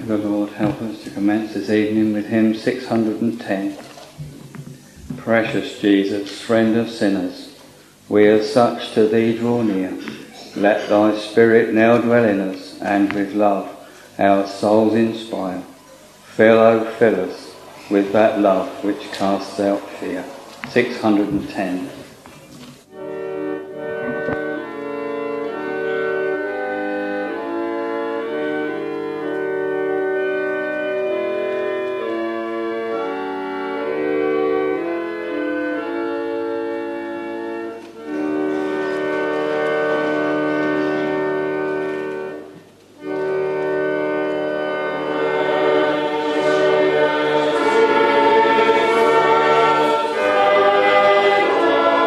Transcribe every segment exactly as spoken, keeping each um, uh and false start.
the Lord help us to commence this evening with hymn six hundred ten. Precious Jesus, friend of sinners, we as such to thee draw near. Let thy Spirit now dwell in us, and with love our souls inspire. Fill, oh, fill us with that love which casts out fear. six hundred ten. Thank you.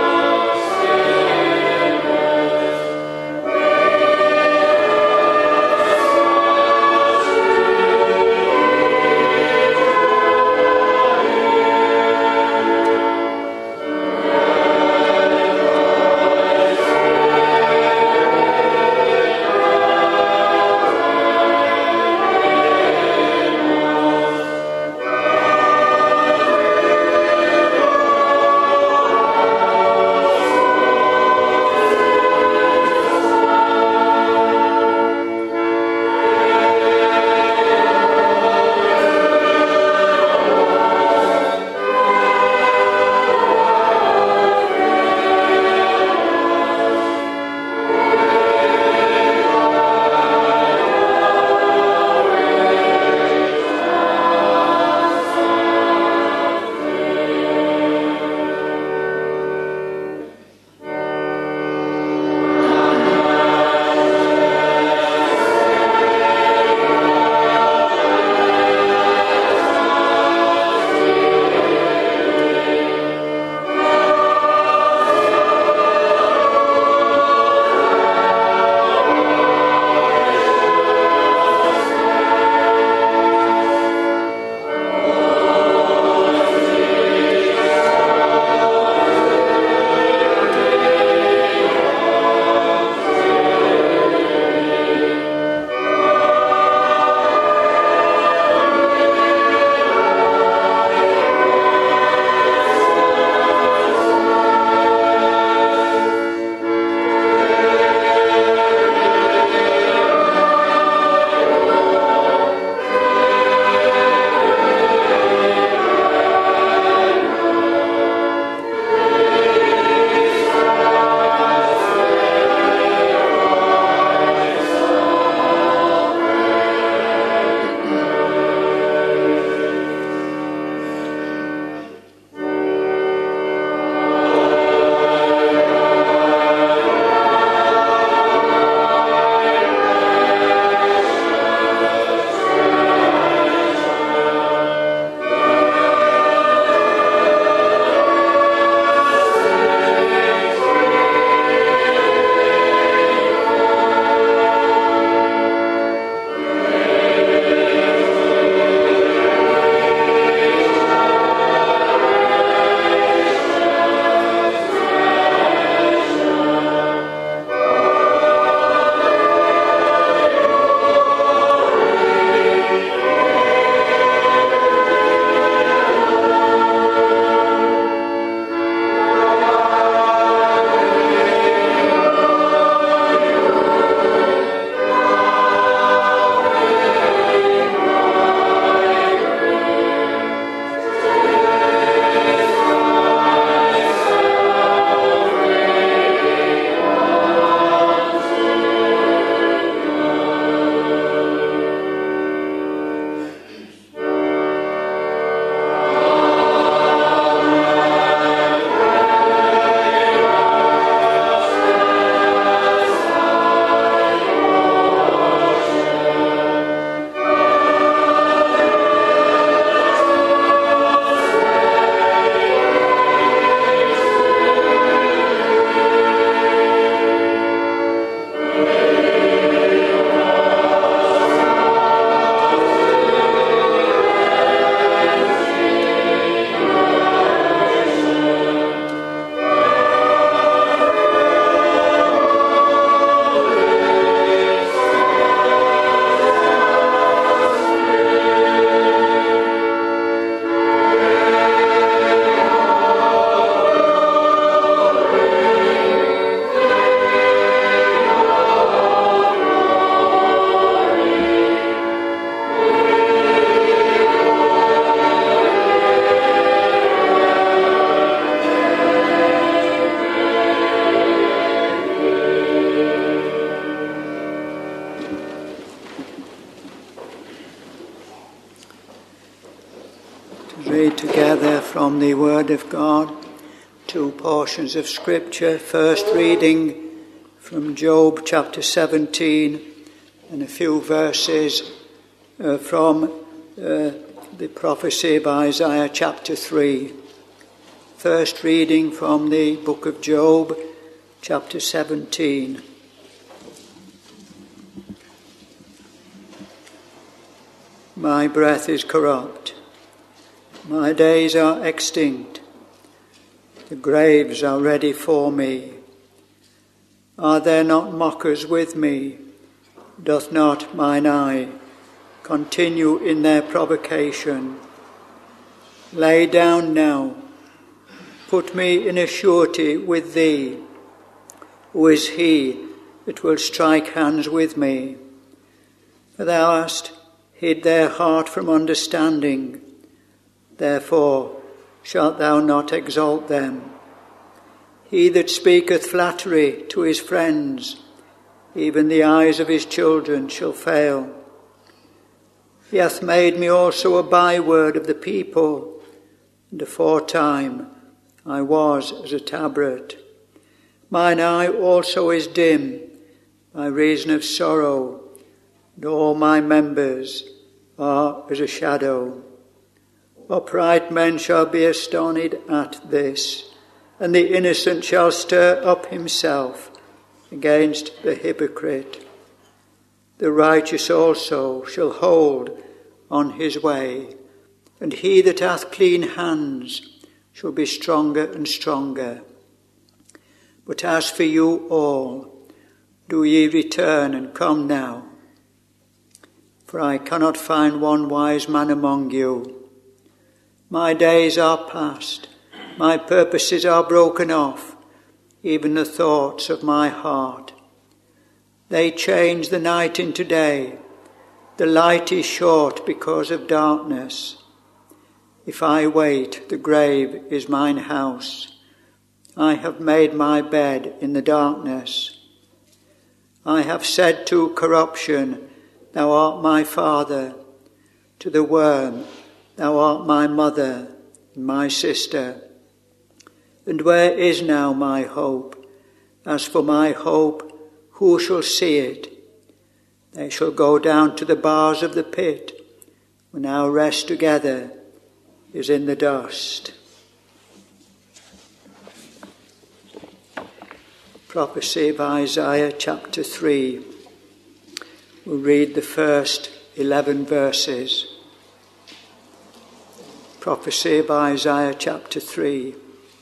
read together from the Word of God two portions of Scripture. First reading from Job chapter seventeen and a few verses uh, from uh, the prophecy of Isaiah chapter three. First reading from the book of Job chapter seventeen. My breath is corrupt. My days are extinct. The graves are ready for me. Are there not mockers with me? Doth not mine eye continue in their provocation? Lay down now. Put me in a surety with thee. Who is he that will strike hands with me? For thou hast hid their heart from understanding. Therefore shalt thou not exalt them. He that speaketh flattery to his friends, even the eyes of his children shall fail. He hath made me also a byword of the people, and aforetime I was as a tabret. Mine eye also is dim, by reason of sorrow, and all my members are as a shadow. Upright men shall be astonished at this, and the innocent shall stir up himself against the hypocrite. The righteous also shall hold on his way, and he that hath clean hands shall be stronger and stronger. But as for you all, do ye return and come now. For I cannot find one wise man among you. My days are past, my purposes are broken off, even the thoughts of my heart. They change the night into day, the light is short because of darkness. If I wait, the grave is mine house. I have made my bed in the darkness. I have said to corruption, thou art my father, to the worm, thou art my mother, and my sister. And where is now my hope? As for my hope, who shall see it? They shall go down to the bars of the pit, when our rest together is in the dust. Prophecy of Isaiah chapter three. We'll read the first eleven verses. Prophecy of Isaiah chapter three.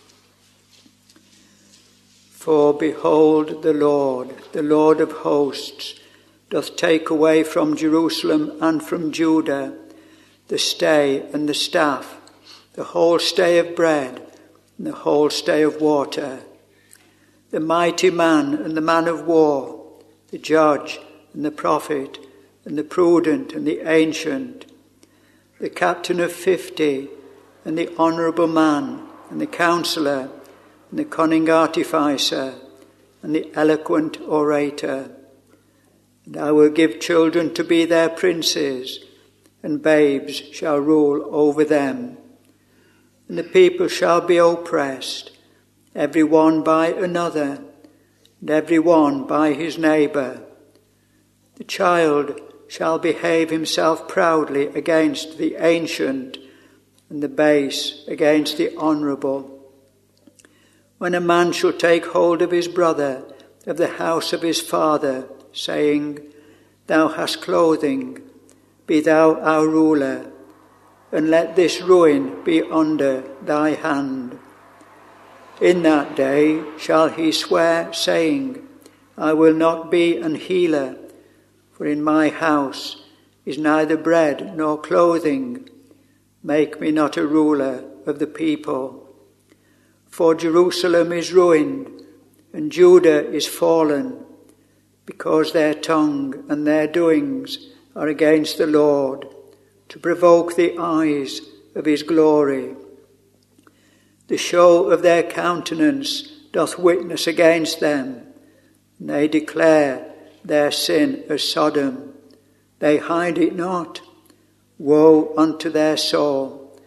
For behold, the Lord, the Lord of hosts, doth take away from Jerusalem and from Judah the stay and the staff, the whole stay of bread and the whole stay of water, the mighty man and the man of war, the judge and the prophet, and the prudent and the ancient, the captain of fifty, and the honourable man, and the counsellor, and the cunning artificer, and the eloquent orator. And I will give children to be their princes, and babes shall rule over them. And the people shall be oppressed, every one by another, and every one by his neighbour. The child shall behave himself proudly against the ancient, and the base against the honourable. When a man shall take hold of his brother of the house of his father, saying, Thou hast clothing, be thou our ruler, and let this ruin be under thy hand. In that day shall he swear, saying, I will not be an healer, for in my house is neither bread nor clothing. Make me not a ruler of the people. For Jerusalem is ruined, and Judah is fallen, because their tongue and their doings are against the Lord, to provoke the eyes of his glory. The show of their countenance doth witness against them, and they declare their sin as Sodom. They hide it not. Woe unto their soul,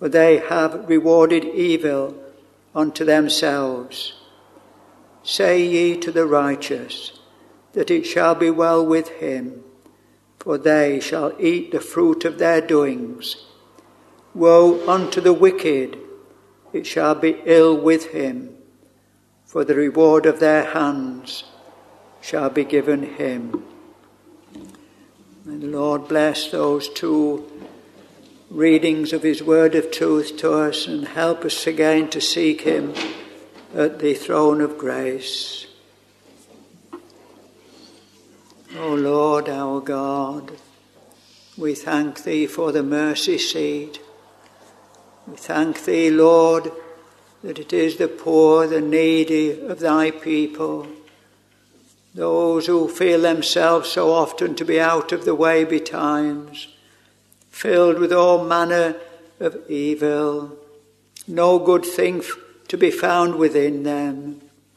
for they have rewarded evil unto themselves. Say ye to the righteous, that it shall be well with him, for they shall eat the fruit of their doings. Woe unto the wicked, it shall be ill with him, for the reward of their hands shall be given him. May the Lord bless those two readings of his word of truth to us and help us again to seek him at the throne of grace. O Lord our God, we thank thee for the mercy seat. We thank thee, Lord, that it is the poor, the needy of thy people, those who feel themselves so often to be out of the way betimes, filled with all manner of evil, no good thing f- to be found within them,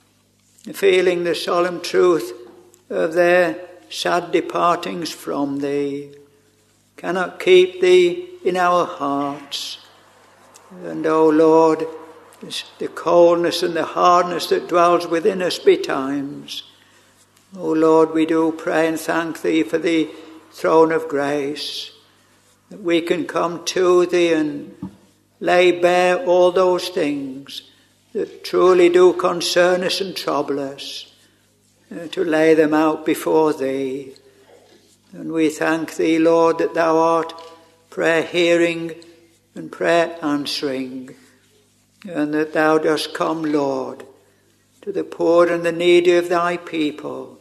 feeling the solemn truth of their sad departings from thee, cannot keep thee in our hearts. And, O Lord, the coldness and the hardness that dwells within us betimes, O Lord, we do pray and thank thee for the throne of grace, that we can come to thee and lay bare all those things that truly do concern us and trouble us, uh, to lay them out before thee. And we thank thee, Lord, that thou art prayer hearing and prayer answering, and that thou dost come, Lord, to the poor and the needy of thy people.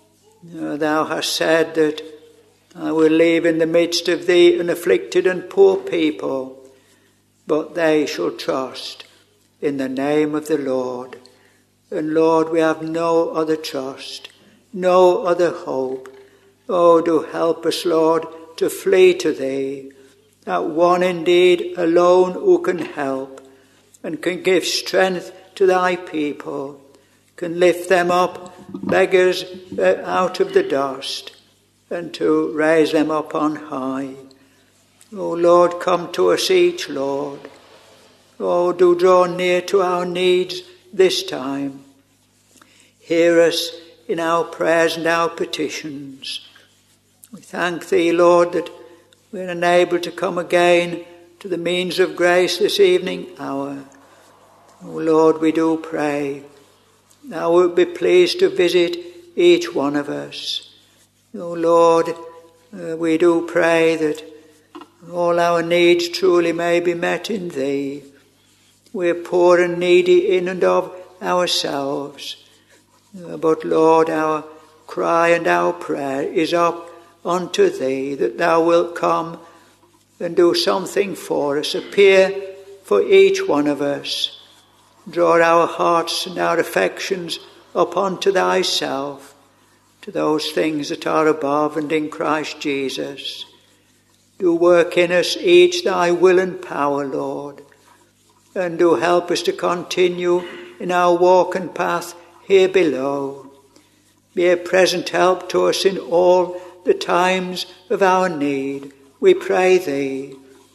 Uh, thou hast said that I will leave in the midst of thee an afflicted and poor people, but they shall trust in the name of the Lord. And Lord, we have no other trust, no other hope. Oh, do help us, Lord, to flee to thee, that one indeed alone who can help and can give strength to thy people, can lift them up, beggars uh, out of the dust, and to raise them up on high. O Lord, come to us each, Lord. Oh, do draw near to our needs this time. Hear us in our prayers and our petitions. We thank thee, Lord, that we're enabled to come again to the means of grace this evening hour. O Lord, we do pray, thou wilt be pleased to visit each one of us. O Lord, uh, we do pray that all our needs truly may be met in thee. We're poor and needy in and of ourselves. Uh, but Lord, our cry and our prayer is up unto thee, that thou wilt come and do something for us, appear for each one of us. Draw our hearts and our affections up unto thyself, to those things that are above and in Christ Jesus. Do work in us each thy will and power, Lord, and do help us to continue in our walk and path here below. Be a present help to us in all the times of our need, we pray thee.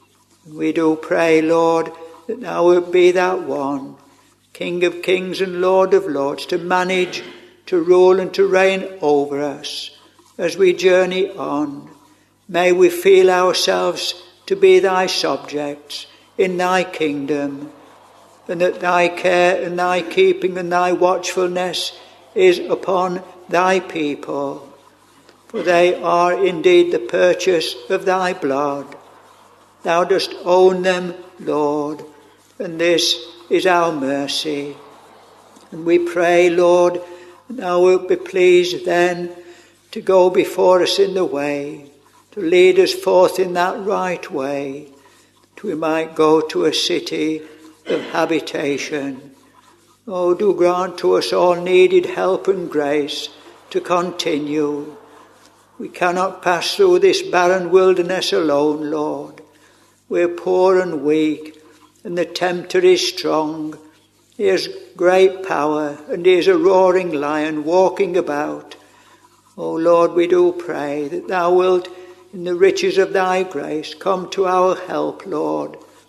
We do pray, Lord, that thou wilt be that one, King of kings and Lord of lords, to manage, to rule and to reign over us as we journey on. May we feel ourselves to be thy subjects in thy kingdom, and that thy care and thy keeping and thy watchfulness is upon thy people. For they are indeed the purchase of thy blood. Thou dost own them, Lord, and this is our mercy. And we pray, Lord, thou wilt be pleased then to go before us in the way, to lead us forth in that right way, that we might go to a city of habitation. Oh, do grant to us all needed help and grace to continue. We cannot pass through this barren wilderness alone, Lord. We're poor and weak, and the tempter is strong. He has great power, and he is a roaring lion walking about. O Lord, we do pray that thou wilt, in the riches of thy grace, come to our help, Lord.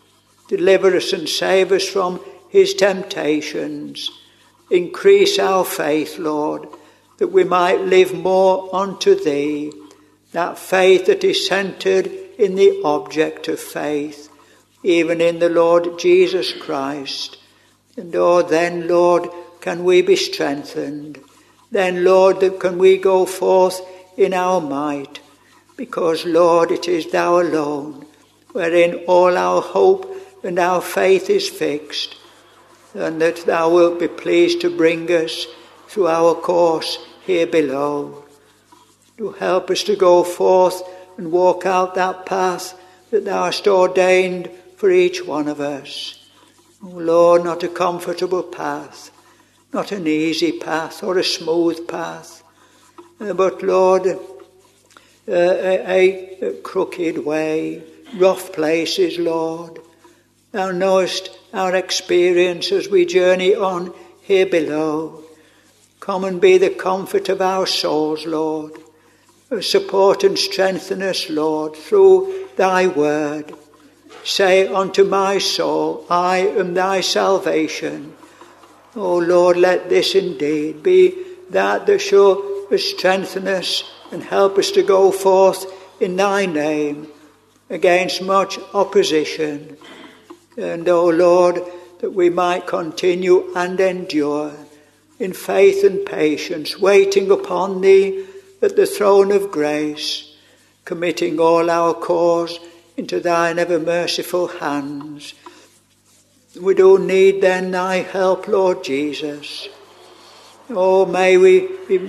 Deliver us and save us from his temptations. Increase our faith, Lord, that we might live more unto thee, that faith that is centred in the object of faith, even in the Lord Jesus Christ. And oh, then, Lord, can we be strengthened. Then, Lord, that can we go forth in our might, because, Lord, it is thou alone, wherein all our hope and our faith is fixed, and that thou wilt be pleased to bring us through our course here below. To help us to go forth and walk out that path that thou hast ordained for each one of us. Oh Lord, not a comfortable path, not an easy path or a smooth path, uh, but Lord, uh, a, a crooked way, rough places, Lord. Thou knowest our experience as we journey on here below. Come and be the comfort of our souls, Lord. Support and strengthen us, Lord, through thy word. Say unto my soul, I am thy salvation. O Lord, let this indeed be that that shall strengthen us and help us to go forth in thy name against much opposition. And, O Lord, that we might continue and endure in faith and patience, waiting upon thee at the throne of grace, committing all our cause into thine ever merciful hands. We do need then thy help, Lord Jesus. Oh, may we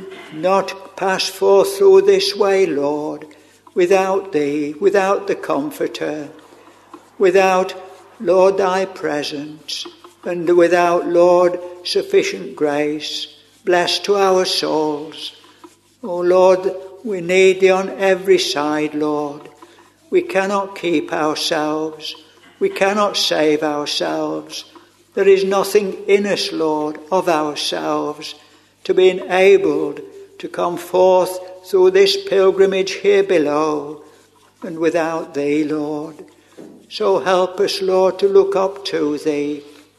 not pass forth through this way, Lord, without thee, without the Comforter, without, Lord, thy presence, and without, Lord, sufficient grace. Bless to our souls. Oh, Lord, we need thee on every side, Lord. We cannot keep ourselves. We cannot save ourselves. There is nothing in us, Lord, of ourselves to be enabled to come forth through this pilgrimage here below, and without thee, Lord. So help us, Lord, to look up to thee,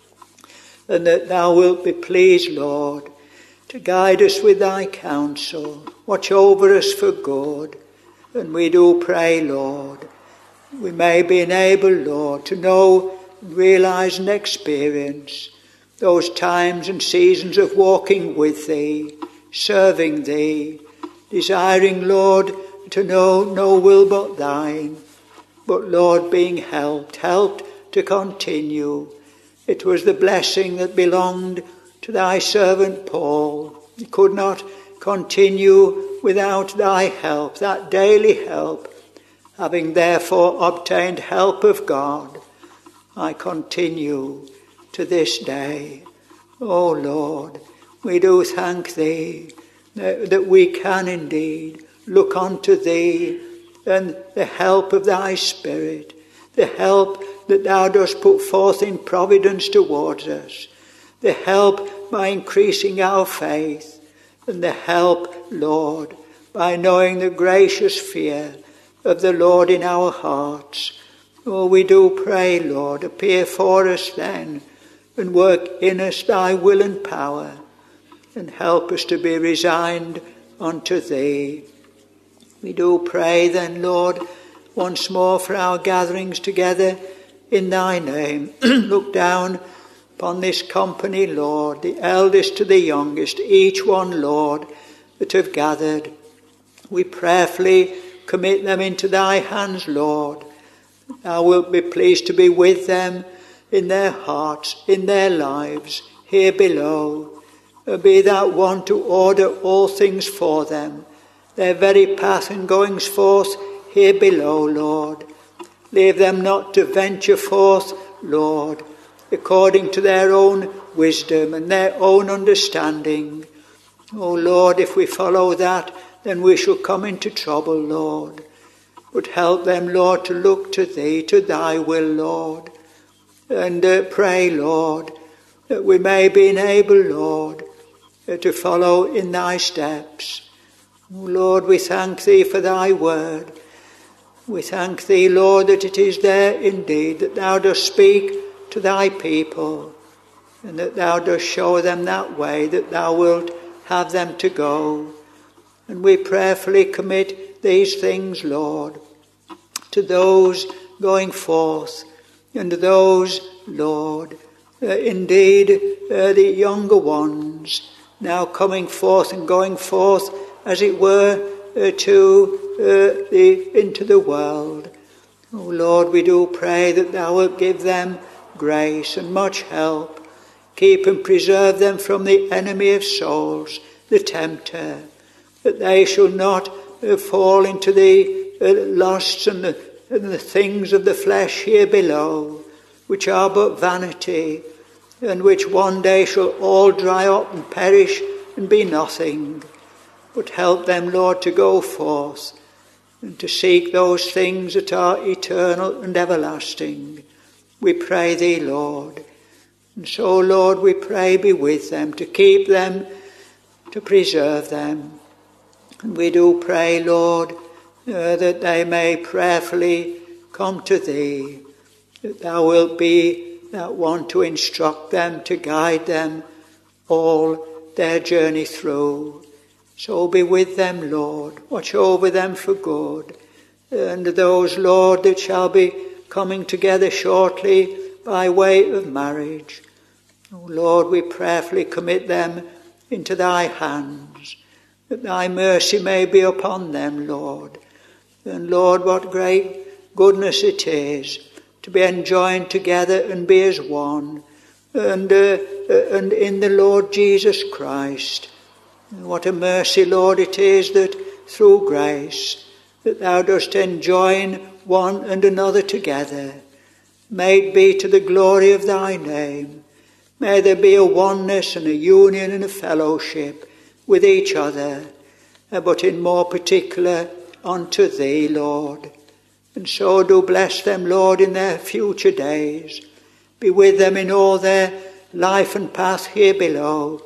and that thou wilt be pleased, Lord, to guide us with thy counsel. Watch over us for good. And we do pray, Lord, we may be enabled, Lord, to know, realise and experience those times and seasons of walking with thee, serving thee, desiring, Lord, to know no will but thine, but, Lord, being helped, helped to continue. It was the blessing that belonged to thy servant Paul. He could not continue without thy help, that daily help. Having therefore obtained help of God, I continue to this day. O Lord, we do thank thee that we can indeed look unto thee and the help of thy Spirit, the help that thou dost put forth in providence towards us, the help by increasing our faith, and the help, Lord, by knowing the gracious fear of the Lord in our hearts. Oh, we do pray, Lord, appear for us then, and work in us thy will and power, and help us to be resigned unto thee. We do pray then, Lord, once more for our gatherings together in thy name. Look down upon this company, Lord, the eldest to the youngest, each one, Lord, that have gathered. We prayerfully commit them into thy hands, Lord. Thou wilt be pleased to be with them in their hearts, in their lives, here below. Be thou one to order all things for them, their very path and goings forth here below, Lord. Leave them not to venture forth, Lord, according to their own wisdom and their own understanding. Oh, Lord, if we follow that, then we shall come into trouble, Lord. But help them, Lord, to look to thee, to thy will, Lord. And uh, pray, Lord, that we may be enabled, Lord, uh, to follow in thy steps. Oh, Lord, we thank thee for thy word. We thank thee, Lord, that it is there indeed that thou dost speak to thy people, and that thou dost show them that way that thou wilt have them to go. And we prayerfully commit these things, Lord, to those going forth, and those, Lord, uh, indeed uh, the younger ones, now coming forth and going forth, as it were, uh, to uh, the into the world. Oh Lord, we do pray that thou wilt give them grace and much help. Keep and preserve them from the enemy of souls, the tempter, that they shall not uh, fall into the uh, lusts and the, and the things of the flesh here below, which are but vanity, and which one day shall all dry up and perish and be nothing. But help them, Lord, to go forth and to seek those things that are eternal and everlasting. We pray thee, Lord. And so, Lord, we pray, be with them, to keep them, to preserve them. And we do pray, Lord, uh, that they may prayerfully come to thee, that thou wilt be that one to instruct them, to guide them all their journey through. So be with them, Lord. Watch over them for good. And those, Lord, that shall be coming together shortly by way of marriage, oh Lord, we prayerfully commit them into thy hands, that thy mercy may be upon them, Lord. And Lord, what great goodness it is to be enjoined together and be as one, and, uh, and in the Lord Jesus Christ. What a mercy, Lord, it is that through grace that thou dost enjoin one and another together. May it be to the glory of thy name. May there be a oneness and a union and a fellowship with each other, but in more particular unto thee, Lord. And so do bless them, Lord, in their future days. Be with them in all their life and path here below.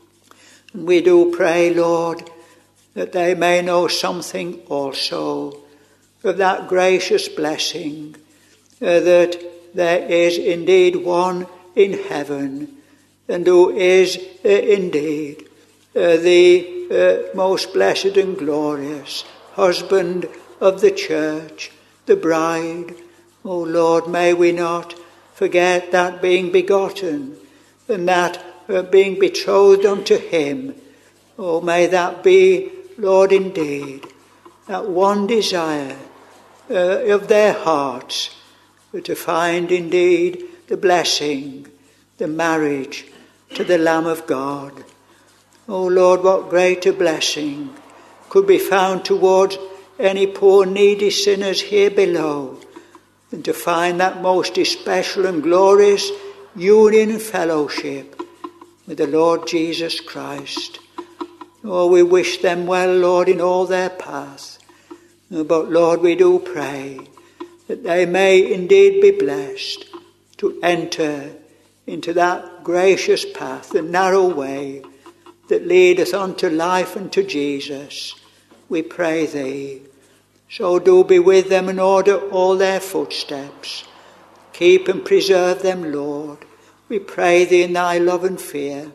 And we do pray, Lord, that they may know something also of that gracious blessing, uh, that there is indeed one in heaven, and who is uh, indeed uh, the uh, most blessed and glorious husband of the church, the bride. O Lord, may we not forget that being begotten, and that uh, being betrothed unto him. Oh, may that be, Lord, indeed, that one desire uh, of their hearts, to find indeed the blessing, the marriage to the Lamb of God. Oh Lord, what greater blessing could be found towards any poor needy sinners here below than to find that most especial and glorious union and fellowship with the Lord Jesus Christ. Oh, we wish them well, Lord, in all their paths. But Lord, we do pray that they may indeed be blessed to enter into that gracious path, the narrow way that leadeth unto life and to Jesus. We pray thee. So do be with them and order all their footsteps. Keep and preserve them, Lord. We pray thee in thy love and fear.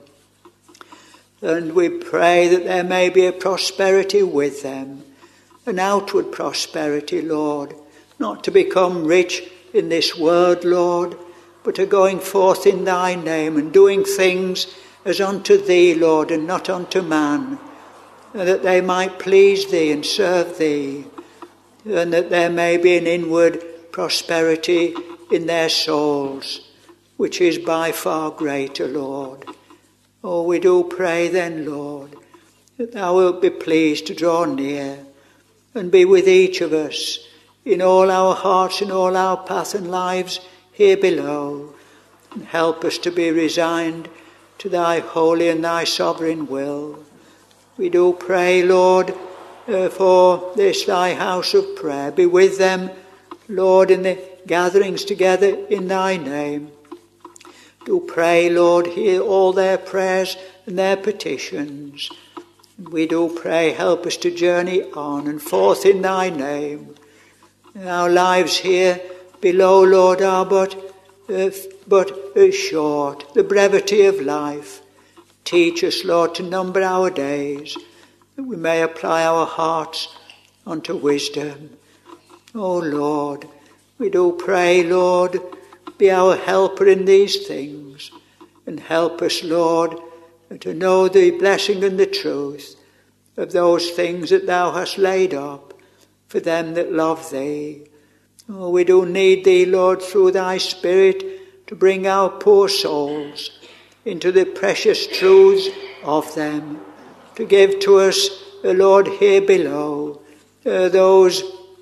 And we pray that there may be a prosperity with them, an outward prosperity, Lord, not to become rich in this world, Lord, but to going forth in thy name and doing things as unto thee, Lord, and not unto man, and that they might please thee and serve thee, and that there may be an inward prosperity in their souls, which is by far greater, Lord. Oh, we do pray then, Lord, that thou wilt be pleased to draw near and be with each of us in all our hearts, in all our path and lives here below, and help us to be resigned to thy holy and thy sovereign will. We do pray, Lord, uh, for this thy house of prayer. Be with them, Lord, in the gatherings together in thy name. Do pray, Lord, hear all their prayers and their petitions. And we do pray, help us to journey on and forth in thy name. Our lives here below, Lord, are but, uh, but uh, short, the brevity of life. Teach us, Lord, to number our days, that we may apply our hearts unto wisdom. O Lord, we do pray, Lord, be our helper in these things, and help us, Lord, to know the blessing and the truth of those things that thou hast laid up for them that love thee. Oh, we do need thee, Lord, through thy Spirit to bring our poor souls into the precious truths of them, to give to us, uh, Lord, here below, uh, those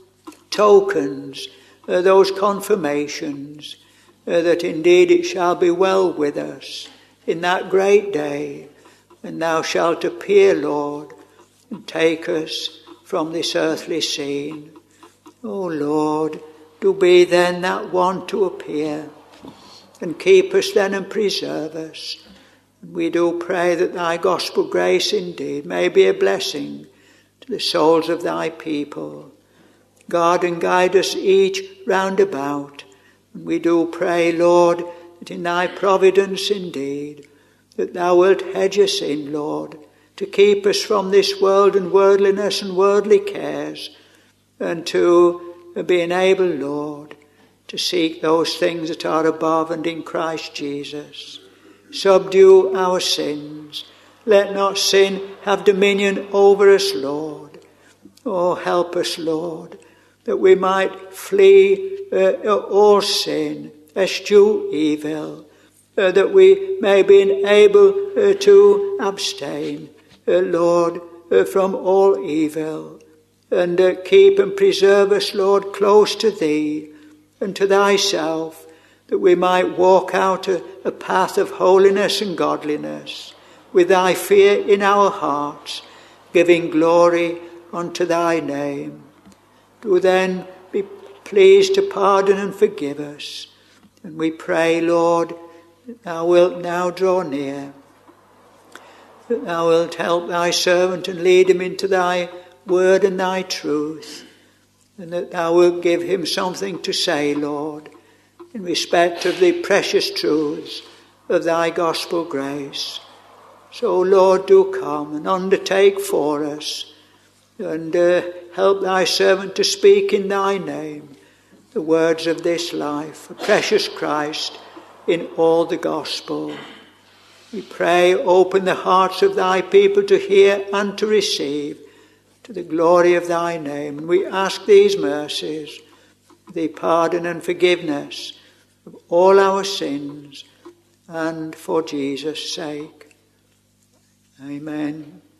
tokens, uh, those confirmations, uh, that indeed it shall be well with us in that great day, and thou shalt appear, Lord, and take us from this earthly scene. O Lord, do be then that one to appear, and keep us then and preserve us. And we do pray that thy gospel grace indeed may be a blessing to the souls of thy people. Guard and guide us each round about. And we do pray, Lord, that in thy providence indeed, that thou wilt hedge us in, Lord, to keep us from this world and worldliness and worldly cares, and to be enabled, Lord, to seek those things that are above and in Christ Jesus. Subdue our sins. Let not sin have dominion over us, Lord. Oh, help us, Lord, that we might flee uh, all sin, eschew evil, uh, that we may be enabled uh, to abstain, uh, Lord, uh, from all evil, and uh, keep and preserve us, Lord, close to thee and to thyself, that we might walk out a, a path of holiness and godliness, with thy fear in our hearts, giving glory unto thy name. Do then be pleased to pardon and forgive us. And we pray, Lord, that thou wilt now draw near, that thou wilt help thy servant and lead him into thy word and thy truth, and that thou wilt give him something to say, Lord, in respect of the precious truths of thy gospel grace. So, Lord, do come and undertake for us, and uh, help thy servant to speak in thy name the words of this life, the precious Christ in all the gospel. We pray, open the hearts of thy people to hear and to receive, to the glory of thy name. And we ask these mercies, the pardon and forgiveness of all our sins, and for Jesus' sake. Amen.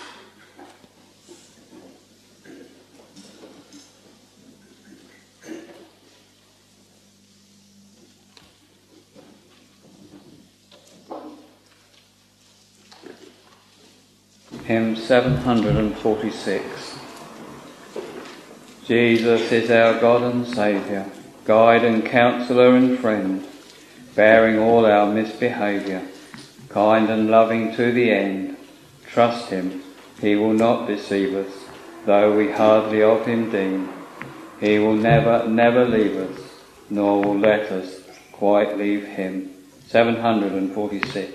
Hymn seven hundred forty-six. Jesus is our God and Saviour, guide and counsellor and friend, bearing all our misbehaviour, kind and loving to the end. Trust him, he will not deceive us, though we hardly of him deem. He will never, never leave us, nor will let us quite leave him. seven hundred forty-six.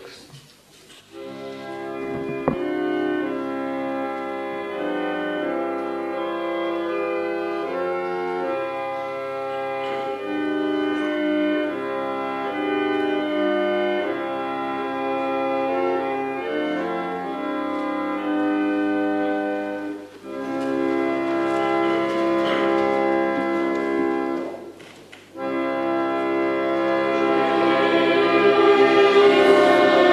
Amen.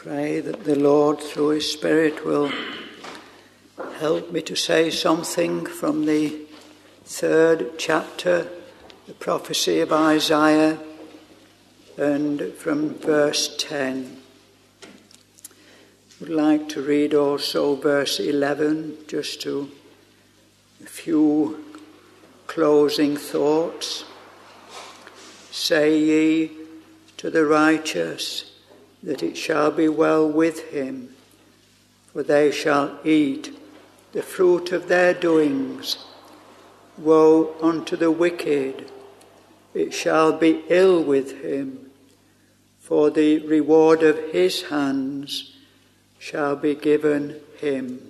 pray that the Lord, through his Spirit, will help me to say something from the third chapter, the prophecy of Isaiah, and from verse ten. I would like to read also verse eleven, just to a few closing thoughts. Say ye to the righteous that it shall be well with him, for they shall eat the fruit of their doings. Woe unto the wicked, it shall be ill with him, for the reward of his hands shall be given him.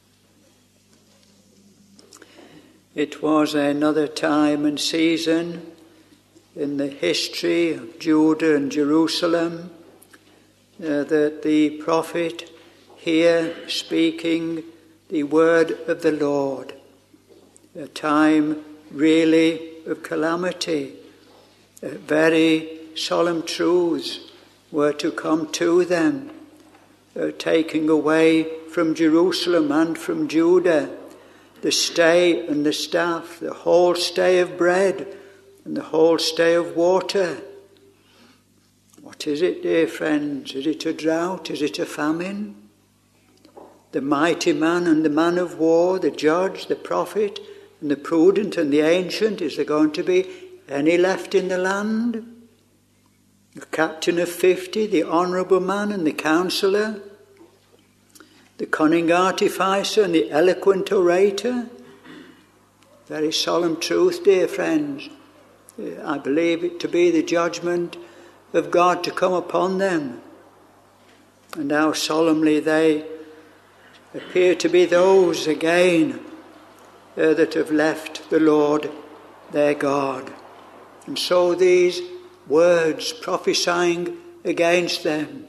It was another time and season in the history of Judah and Jerusalem uh, that the prophet here speaking the word of the Lord, a time really of calamity. Uh, very solemn truths were to come to them, uh, taking away from Jerusalem and from Judah the stay and the staff, the whole stay of bread and the whole stay of water. What is it, dear friends? Is it a drought? Is it a famine? The mighty man and the man of war, the judge, the prophet, and the prudent and the ancient, is there going to be any left in the land? The captain of fifty, the honourable man and the counsellor, the cunning artificer and the eloquent orator. Very solemn truth, dear friends. I believe it to be the judgment of God to come upon them. And how solemnly they appear to be those again uh, that have left the Lord their God. And so these words prophesying against them.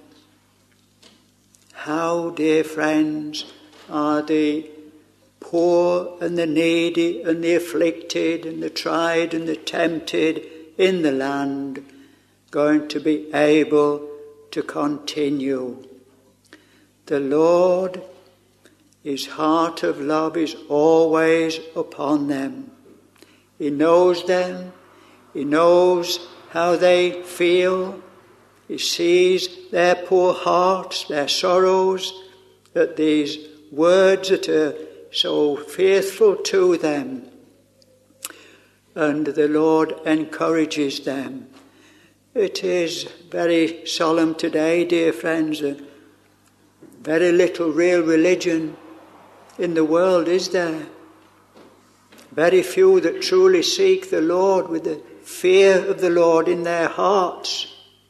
How, dear friends, are the poor and the needy and the afflicted and the tried and the tempted in the land going to be able to continue? The Lord, his heart of love is always upon them. He knows them. He knows how they feel. He sees their poor hearts, their sorrows, at these words that are so faithful to them. And the Lord encourages them. It is very solemn today, dear friends. Very little real religion in the world, is there? Very few that truly seek the Lord with the fear of the Lord in their hearts.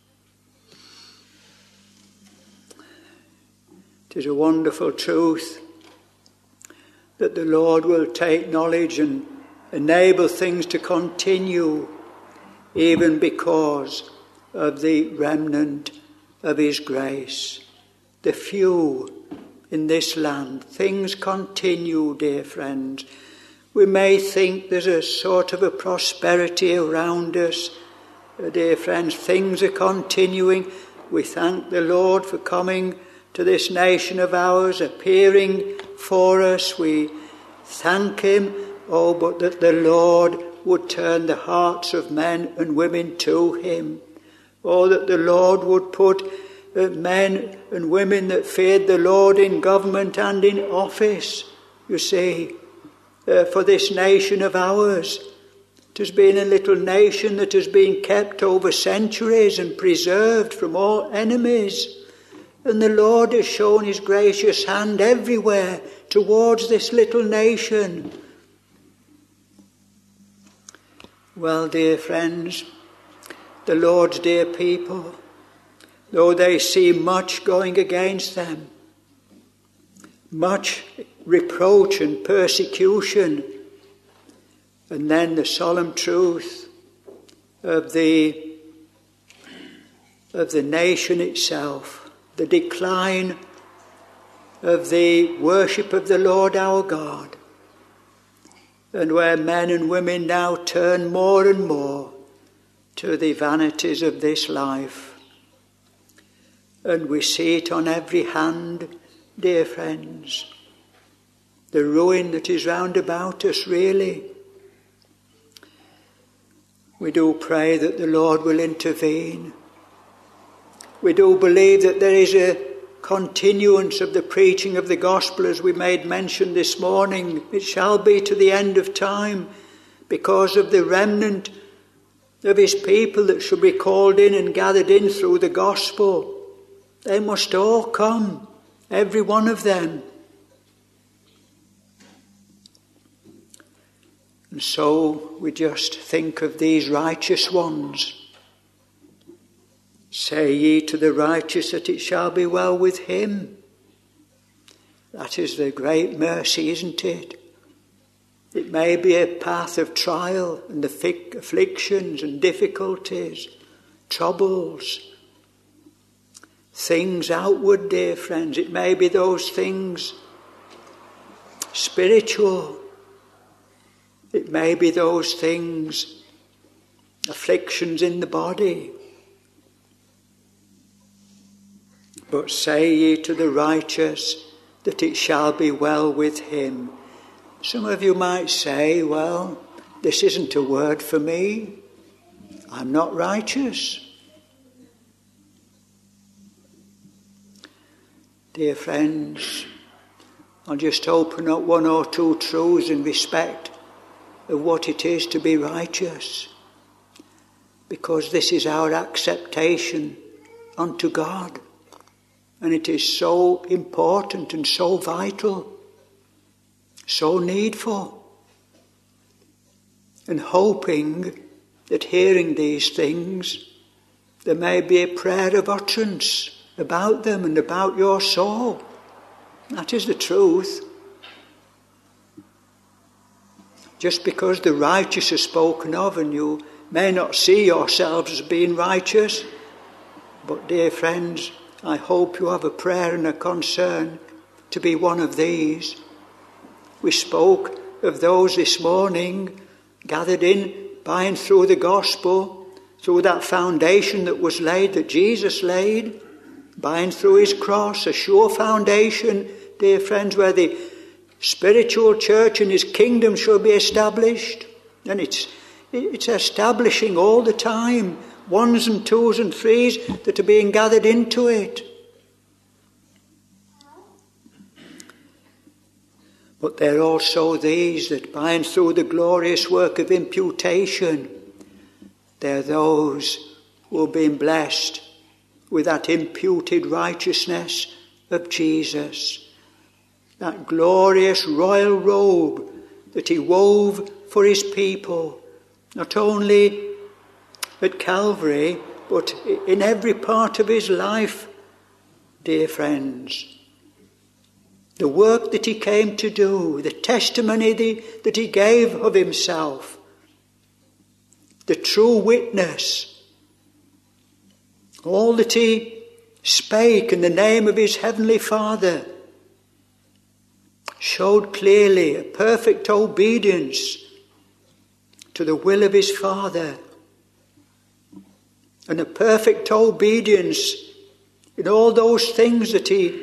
It is a wonderful truth that the Lord will take knowledge and enable things to continue, even because of the remnant of his grace. The few in this land. Things continue, dear friends. We may think there's a sort of a prosperity around us. Dear friends, things are continuing. We thank the Lord for coming to this nation of ours, appearing for us. We thank him. Oh, but that the Lord would turn the hearts of men and women to him. Oh, that the Lord would put uh, men and women that feared the Lord in government and in office. You see, uh, for this nation of ours, it has been a little nation that has been kept over centuries and preserved from all enemies. And the Lord has shown his gracious hand everywhere towards this little nation. Well, dear friends, the Lord's dear people, though they see much going against them, much reproach and persecution, and then the solemn truth of the, of the nation itself, the decline of the worship of the Lord our God, and where men and women now turn more and more to the vanities of this life. And we see it on every hand, dear friends. The ruin that is round about us, really. We do pray that the Lord will intervene. We do believe that there is a continuance of the preaching of the gospel, as we made mention this morning. It shall be to the end of time, because of the remnant of his people that should be called in and gathered in through the gospel. They must all come, every one of them. And so we just think of these righteous ones. Say ye to the righteous that it shall be well with him. That is the great mercy, isn't it? It may be a path of trial and afflictions and difficulties, troubles, things outward, dear friends. It may be those things spiritual. It may be those things, afflictions in the body. But say ye to the righteous that it shall be well with him. Some of you might say, well, this isn't a word for me. I'm not righteous. Dear friends, I'll just open up one or two truths in respect of what it is to be righteous, because this is our acceptation unto God, and it is so important and so vital, so needful, and hoping that hearing these things there may be a prayer of utterance about them and about your soul. That is the truth. Just because the righteous is spoken of and you may not see yourselves as being righteous, but dear friends, I hope you have a prayer and a concern to be one of these. We spoke of those this morning gathered in by and through the gospel, through that foundation that was laid, that Jesus laid, by and through his cross, a sure foundation, dear friends, where the spiritual church and his kingdom shall be established. And it's it's establishing all the time, ones and twos and threes that are being gathered into it. But there are also these that by and through the glorious work of imputation, they're those who have been blessed with that imputed righteousness of Jesus. That glorious royal robe that he wove for his people, not only at Calvary, but in every part of his life, dear friends. The work that he came to do, the testimony that he gave of himself, the true witness, all that he spake in the name of his heavenly Father, showed clearly a perfect obedience to the will of his Father, and a perfect obedience in all those things that he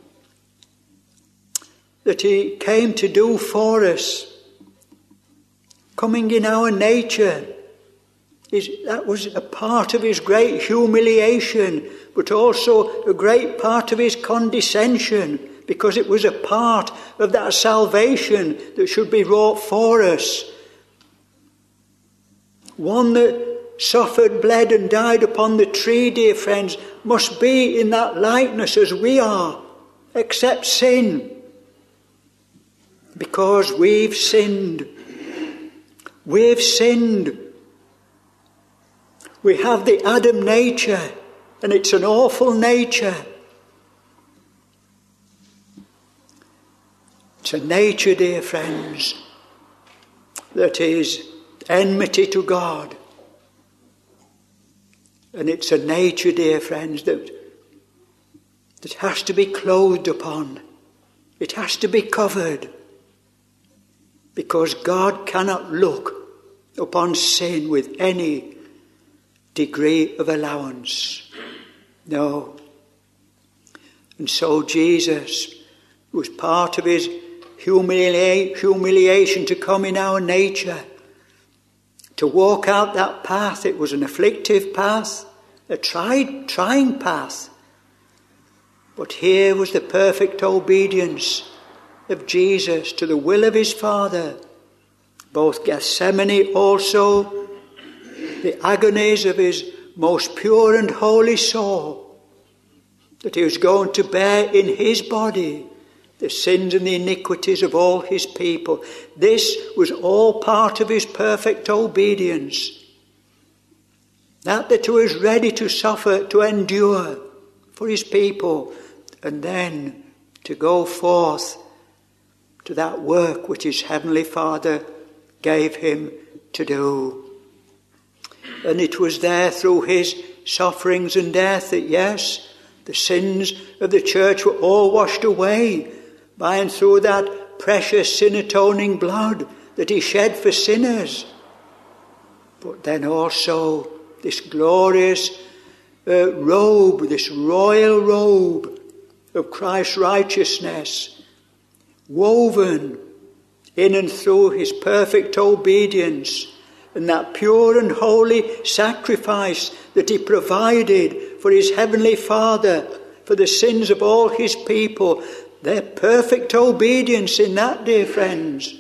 that he came to do for us. Coming in our nature, is that was a part of his great humiliation, but also a great part of his condescension, because it was a part of that salvation that should be wrought for us. One that suffered, bled and died upon the tree, dear friends, must be in that likeness as we are, except sin. Because we've sinned. We've sinned. We have the Adam nature, and it's an awful nature. It's a nature, dear friends, that is enmity to God. And it's a nature, dear friends, that, that has to be clothed upon. It has to be covered. Because God cannot look upon sin with any degree of allowance. No, And so Jesus was part of his humilia- humiliation to come in our nature, to walk out that path. It was an afflictive path, a tried, trying path. But here was the perfect obedience of Jesus to the will of his Father. Both Gethsemane also, the agonies of his most pure and holy soul, that he was going to bear in his body the sins and the iniquities of all his people. This was all part of his perfect obedience. That that he was ready to suffer, to endure for his people, and then to go forth to that work which his heavenly Father gave him to do. And it was there through his sufferings and death that, yes, the sins of the church were all washed away by and through that precious sin-atoning blood that he shed for sinners. But then also this glorious uh, robe, this royal robe of Christ's righteousness, woven in and through his perfect obedience, and that pure and holy sacrifice that he provided for his heavenly Father, for the sins of all his people. Their perfect obedience in that, dear friends.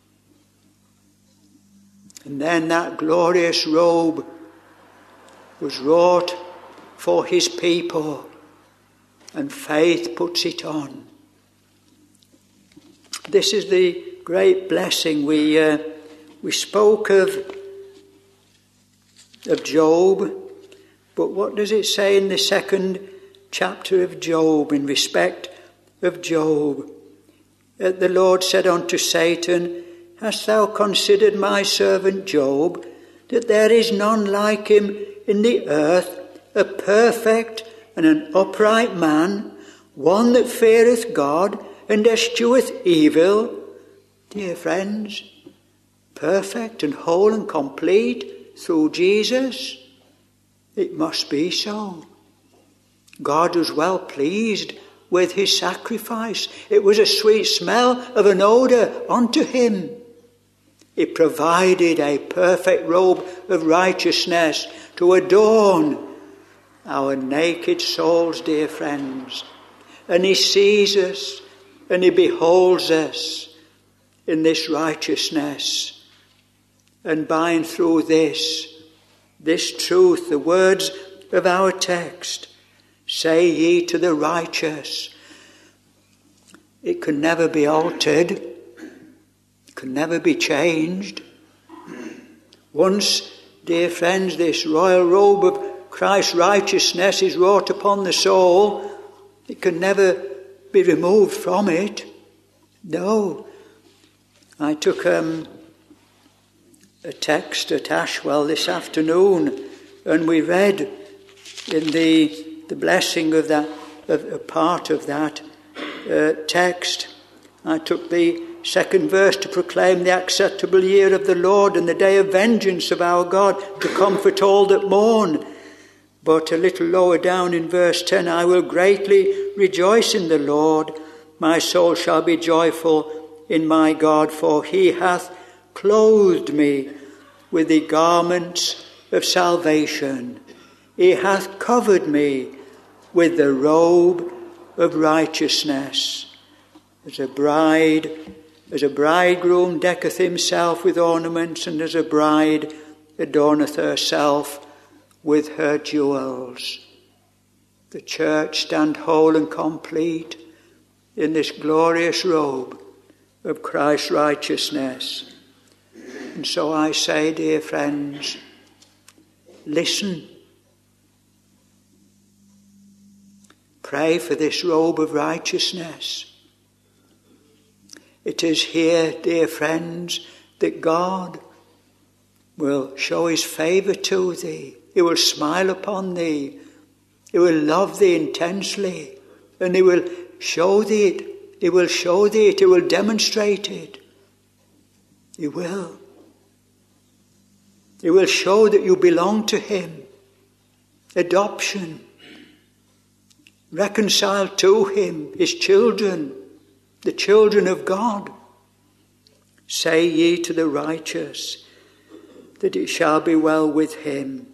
And then that glorious robe was wrought for his people, and faith puts it on. This is the great blessing. We uh, we spoke of of Job, but what does it say in the second chapter of Job in respect of Job? Uh, the Lord said unto Satan, Hast thou considered my servant Job, that there is none like him in the earth, a perfect and an upright man, one that feareth God and escheweth evil? Dear friends, perfect and whole and complete through Jesus, it must be so. God was well pleased with his sacrifice. It was a sweet smell of an odour unto him. He provided a perfect robe of righteousness to adorn our naked souls, dear friends. And he sees us and he beholds us in this righteousness. And by and through this, this truth, the words of our text, say ye to the righteous, it can never be altered, it can never be changed. Once, dear friends, this royal robe of Christ's righteousness is wrought upon the soul, it can never be removed from it. No. I took um, a text at Ashwell this afternoon, and we read in the the blessing of that, of a part of that uh, text. I took the second verse to proclaim the acceptable year of the Lord and the day of vengeance of our God, to comfort all that mourn. But a little lower down in verse ten, I will greatly rejoice in the Lord. My soul shall be joyful in my God, for he hath clothed me with the garments of salvation. He hath covered me with the robe of righteousness. As a bride, as a bridegroom decketh himself with ornaments, and as a bride adorneth herself with her jewels. The church stand whole and complete in this glorious robe of Christ's righteousness. And so I say, dear friends, listen. Pray for this robe of righteousness. It is here, dear friends, that God will show his favour to thee. He will smile upon thee. He will love thee intensely. And he will show thee it. He will show thee it. He will demonstrate it. He will. He will show that you belong to him. Adoption. reconciled to him, his children, the children of God. Say ye to the righteous that it shall be well with him.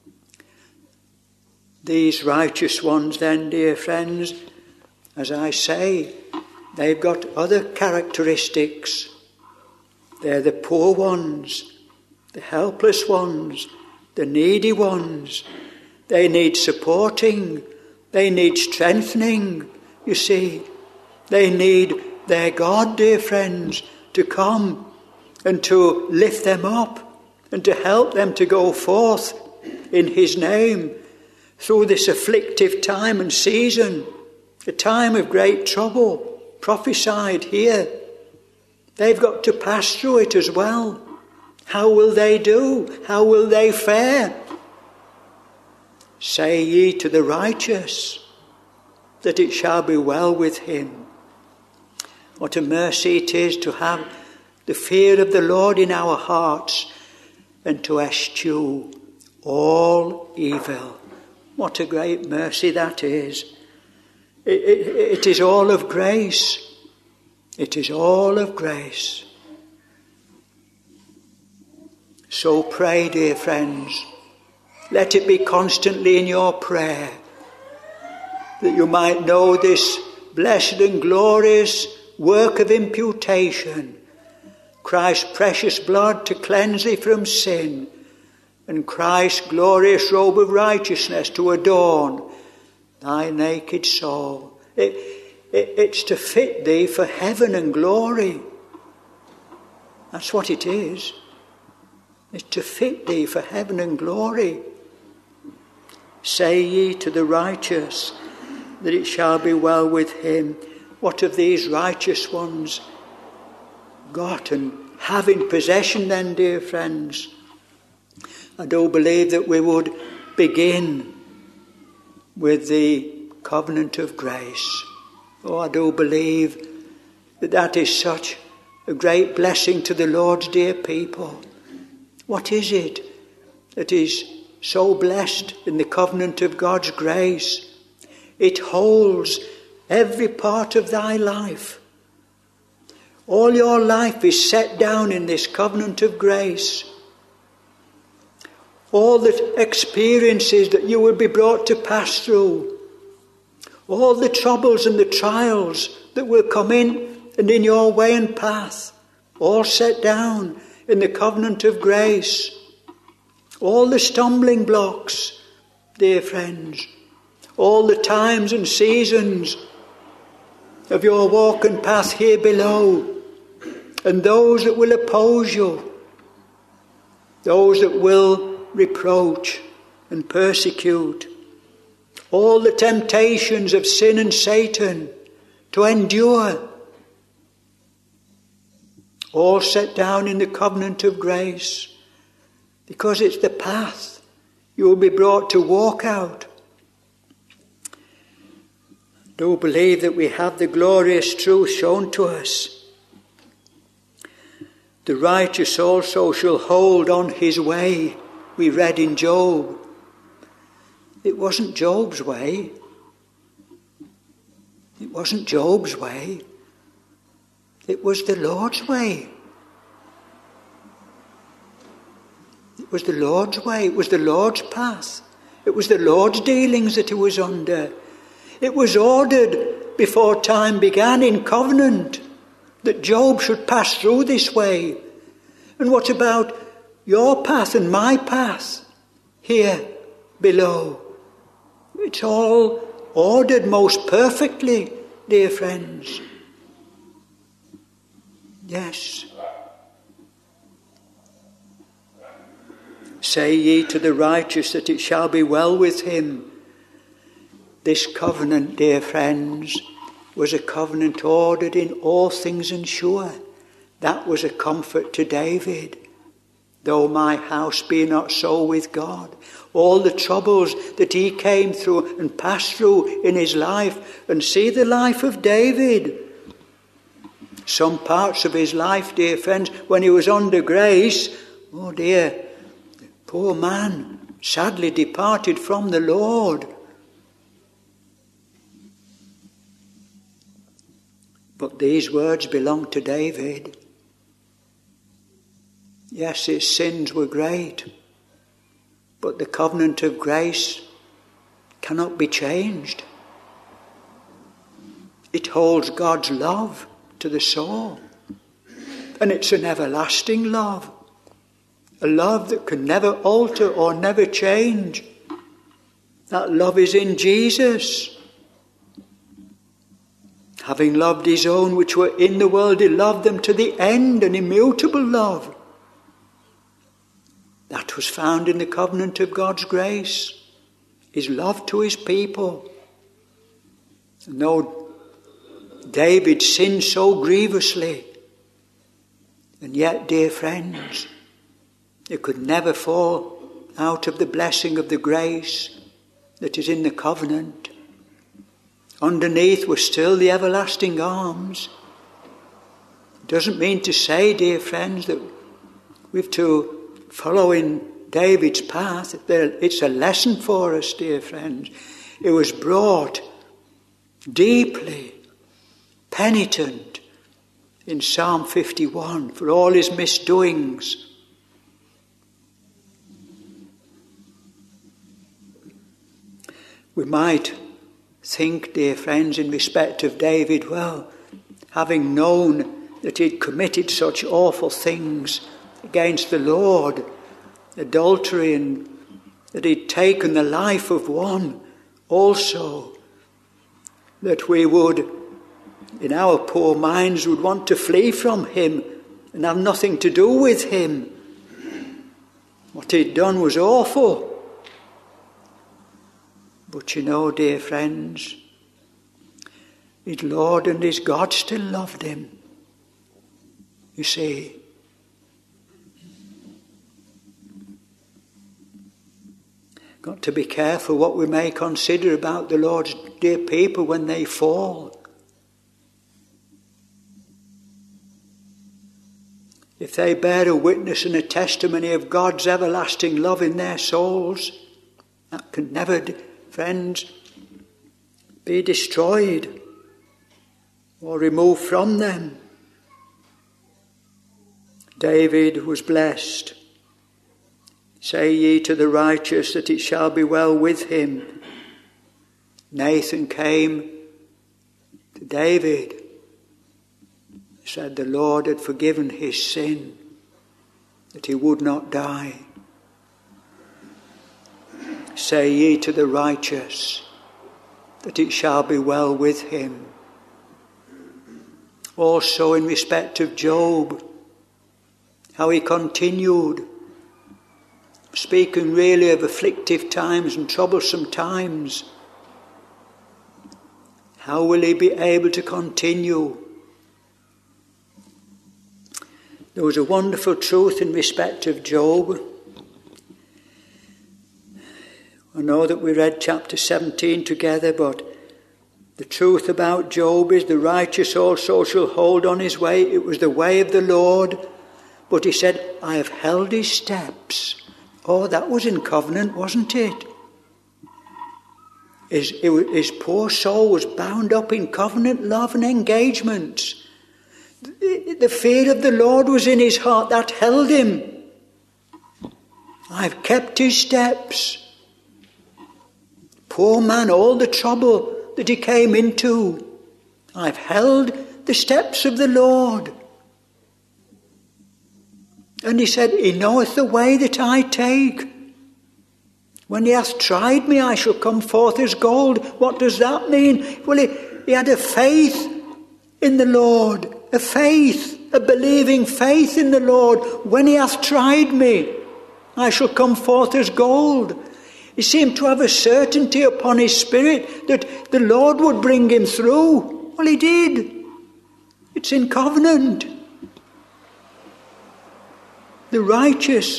These righteous ones then, dear friends, as I say, they've got other characteristics. They're the poor ones, the helpless ones, the needy ones. They need supporting. They need strengthening. You see, they need their God, dear friends, to come and to lift them up and to help them to go forth in his name through this afflictive time and season, a time of great trouble, prophesied here. They've got to pass through it as well. How will they do? How will they fare? Say ye to the righteous that it shall be well with him. What a mercy it is to have the fear of the Lord in our hearts and to eschew all evil. What a great mercy that is. It, it, it is all of grace. It is all of grace. So pray, dear friends. Let it be constantly in your prayer, that you might know this blessed and glorious work of imputation, Christ's precious blood to cleanse thee from sin, and Christ's glorious robe of righteousness to adorn thy naked soul. It, it, it's to fit thee for heaven and glory. That's what it is. It's to fit thee for heaven and glory. Say ye to the righteous that it shall be well with him. What have these righteous ones got and have in possession then, dear friends? I do believe that we would begin with the covenant of grace. Oh, I do believe that that is such a great blessing to the Lord's dear people. What is it that is so blessed in the covenant of God's grace? It holds every part of thy life. All your life is set down in this covenant of grace. All the experiences that you will be brought to pass through, all the troubles and the trials that will come in and in your way and path, all set down in the covenant of grace. All the stumbling blocks, dear friends, all the times and seasons of your walk and path here below, and those that will oppose you, those that will reproach and persecute, all the temptations of sin and Satan to endure, all set down in the covenant of grace, because it's the path you will be brought to walk out. Do believe that we have the glorious truth shown to us. The righteous also shall hold on his way, we read in Job. It wasn't Job's way. It wasn't Job's way. It was the Lord's way. It was the Lord's way. It was the Lord's path. It was the Lord's dealings that he was under. It was ordered before time began in covenant that Job should pass through this way. And what about your path and my path here below? It's all ordered most perfectly, dear friends. Yes. Say ye to the righteous that it shall be well with him. This covenant, dear friends, was a covenant ordered in all things and sure. That was a comfort to David. Though my house be not so with God. All the troubles that he came through and passed through in his life. And see the life of David. Some parts of his life, dear friends, when he was under grace, oh dear, the poor man sadly departed from the Lord. But these words belong to David. Yes, his sins were great, but the covenant of grace cannot be changed. It holds God's love to the soul, and it's an everlasting love, a love that can never alter or never change. That love is in Jesus. Having loved his own which were in the world, he loved them to the end, an immutable love. That was found in the covenant of God's grace, his love to his people. And though David sinned so grievously, and yet, dear friends, he could never fall out of the blessing of the grace that is in the covenant. Underneath were still the everlasting arms. It doesn't mean to say, dear friends, that we've to follow in David's path. It's a lesson for us, dear friends. It was brought deeply penitent in Psalm fifty-one for all his misdoings. We might think, dear friends, in respect of David, well, having known that he'd committed such awful things against the Lord, adultery, and that he'd taken the life of one also, that we would, in our poor minds, would want to flee from him and have nothing to do with him. What he'd done was awful. But you know, dear friends, his Lord and his God still loved him. You see, got to be careful what we may consider about the Lord's dear people when they fall. If they bear a witness and a testimony of God's everlasting love in their souls, that can never, friends, be destroyed or removed from them. David was blessed. Say ye to the righteous that it shall be well with him. Nathan came to David, said the Lord had forgiven his sin, that he would not die. Say ye to the righteous that it shall be well with him. Also in respect of Job, how he continued, speaking really of afflictive times and troublesome times. How will he be able to continue? There was a wonderful truth in respect of Job. I know that we read chapter seventeen together, but the truth about Job is the righteous also shall hold on his way. It was the way of the Lord. But he said, I have held his steps. Oh, that was in covenant, wasn't it? His, his poor soul was bound up in covenant love and engagements. The, the fear of the Lord was in his heart. That held him. I've kept his steps. Poor man, all the trouble that he came into, I've held the steps of the Lord. And he said, he knoweth the way that I take. When he hath tried me, I shall come forth as gold. What does that mean? Well, he, he had a faith in the Lord, a faith, a believing faith in the Lord. When he hath tried me, I shall come forth as gold. He seemed to have a certainty upon his spirit that the Lord would bring him through. Well, he did. It's in covenant. The righteous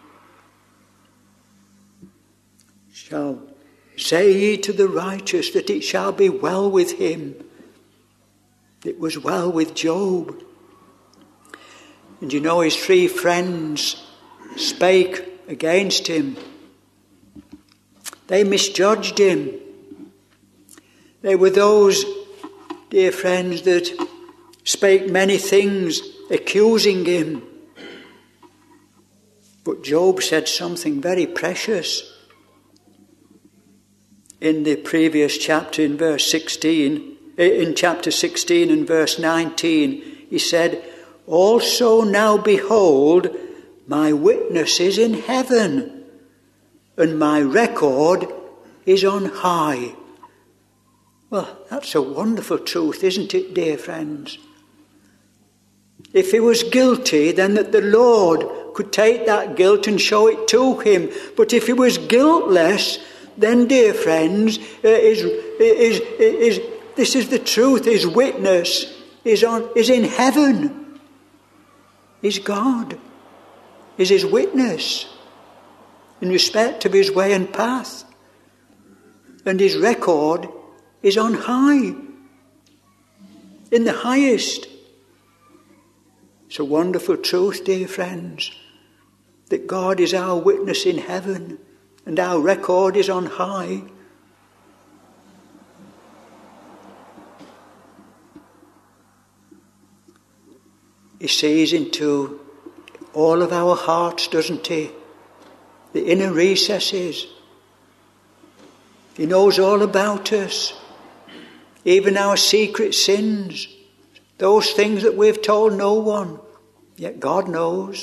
shall say ye to the righteous that it shall be well with him. It was well with Job. And you know, his three friends spake against him. They misjudged him. They were those, dear friends, that spake many things accusing him. But Job said something very precious. In the previous chapter, in verse sixteen, in chapter sixteen and verse nineteen, he said, "Also now behold, my witness is in heaven, and my record is on high." Well, that's a wonderful truth, isn't it, dear friends? If he was guilty, then that the Lord could take that guilt and show it to him. But if he was guiltless, then, dear friends, uh, is, is, is, this is the truth. His witness is, on, is in heaven. Is God. Is his witness in respect of his way and path. And his record is on high. In the highest. It's a wonderful truth, dear friends, that God is our witness in heaven and our record is on high. He sees into all of our hearts, doesn't he? The inner recesses. He knows all about us, even our secret sins. Those things that we've told no one, yet God knows.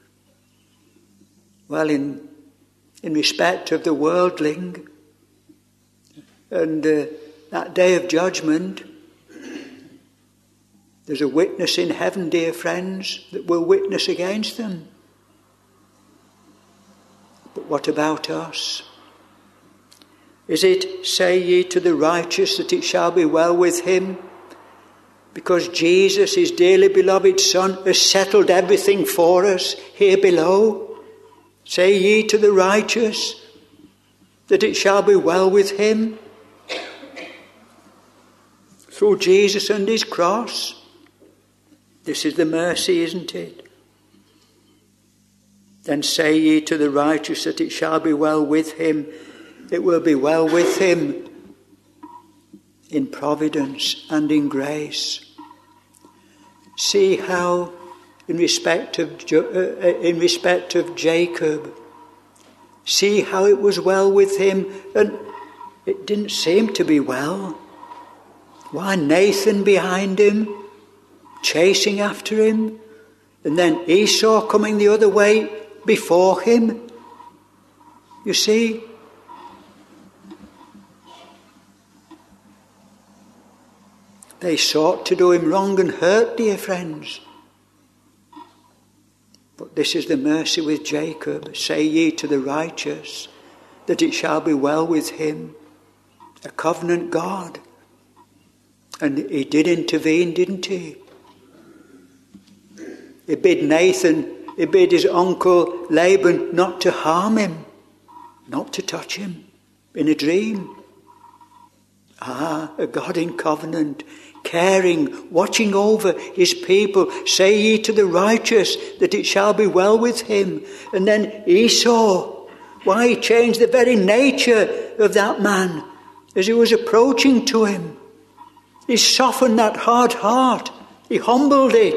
Well, in in respect of the worldling and uh, that day of judgment, there's a witness in heaven, dear friends, that will witness against them. But what about us? Is it, "Say ye to the righteous that it shall be well with him"? Because Jesus, his dearly beloved Son, has settled everything for us here below. Say ye to the righteous that it shall be well with him. Through Jesus and his cross. This is the mercy, isn't it? Then say ye to the righteous that it shall be well with him. It will be well with him in providence and in grace. See how, in respect of uh, in respect of Jacob, see how it was well with him, and it didn't seem to be well. Why, Nathan behind him, chasing after him, and then Esau coming the other way before him. You see, they sought to do him wrong and hurt, dear friends. But this is the mercy with Jacob. Say ye to the righteous that it shall be well with him. A covenant God. And he did intervene, didn't he? He bid Nathan, he bid his uncle Laban not to harm him, not to touch him in a dream. Ah, a God in covenant, caring, watching over his people. Say ye to the righteous that it shall be well with him. And then Esau, why, he changed the very nature of that man as he was approaching to him. He softened that hard heart. He humbled it.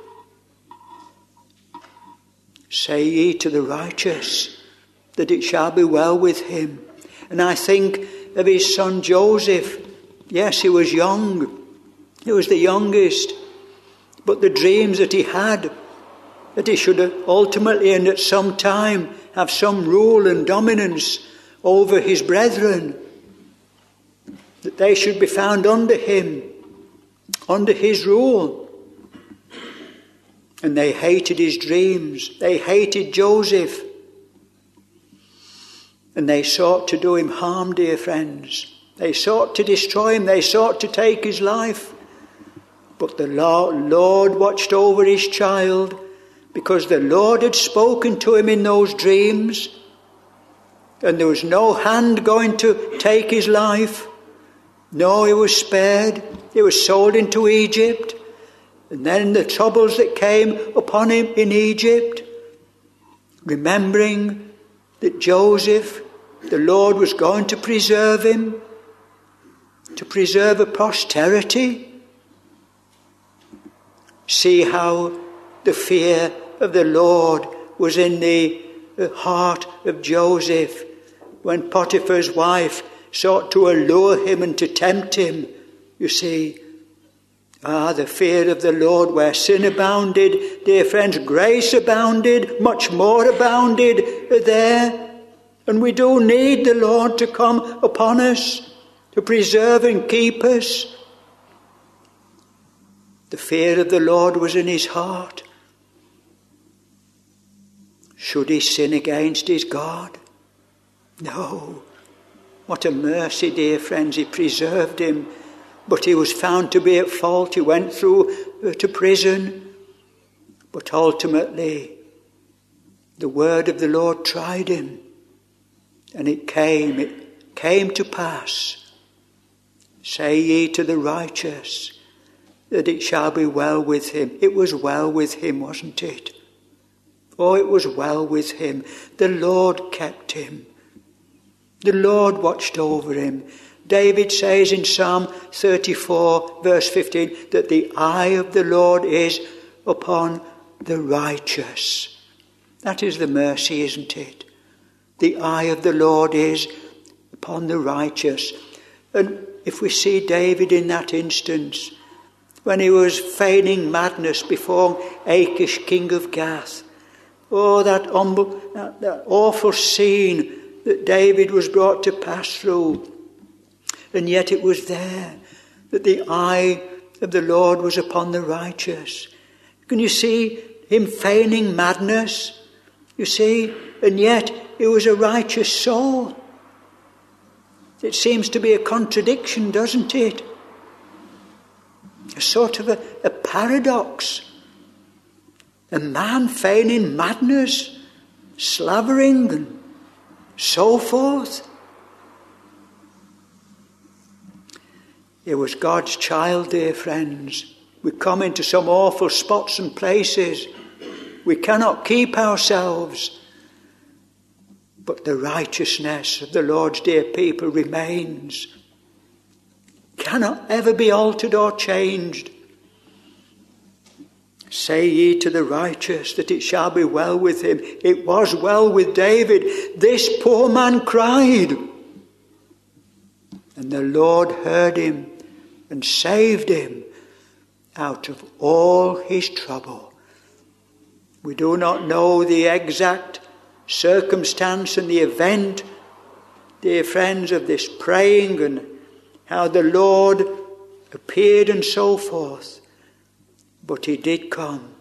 Say ye to the righteous that it shall be well with him. And I think of his son Joseph. Yes, he was young. He was the youngest. But the dreams that he had, that he should ultimately and at some time have some rule and dominance over his brethren, that they should be found under him, under his rule. And they hated his dreams. They hated Joseph. And they sought to do him harm, dear friends. They sought to destroy him. They sought to take his life. But the Lord watched over his child, because the Lord had spoken to him in those dreams. And there was no hand going to take his life. No, he was spared. He was sold into Egypt. And then the troubles that came upon him in Egypt, remembering that Joseph, the Lord was going to preserve him, to preserve a posterity. See how the fear of the Lord was in the heart of Joseph when Potiphar's wife sought to allure him and to tempt him. You see, ah, the fear of the Lord, where sin abounded, dear friends, grace abounded, much more abounded there. And we do need the Lord to come upon us, to preserve and keep us. The fear of the Lord was in his heart. Should he sin against his God? No. What a mercy, dear friends, he preserved him. But he was found to be at fault. He went through uh, to prison. But ultimately, the word of the Lord tried him. And it came, it came to pass. Say ye to the righteous that it shall be well with him. It was well with him, wasn't it? Oh, it was well with him. The Lord kept him. The Lord watched over him. David says in Psalm thirty-four, verse fifteen, that the eye of the Lord is upon the righteous. That is the mercy, isn't it? The eye of the Lord is upon the righteous. And if we see David in that instance, when he was feigning madness before Achish, king of Gath, oh, that, humble, that, that awful scene that David was brought to pass through. And yet it was there that the eye of the Lord was upon the righteous. Can you see him feigning madness? You see, and yet it was a righteous soul. It seems to be a contradiction, doesn't it? A sort of a, a paradox. A man feigning madness, slavering and so forth. It was God's child, dear friends. We come into some awful spots and places. We cannot keep ourselves. But the righteousness of the Lord's dear people remains. Cannot ever be altered or changed. Say ye to the righteous that it shall be well with him. It was well with David. This poor man cried. And the Lord heard him and saved him out of all his trouble. We do not know the exact circumstance and the event, dear friends, of this praying and how the Lord appeared and so forth. But he did come.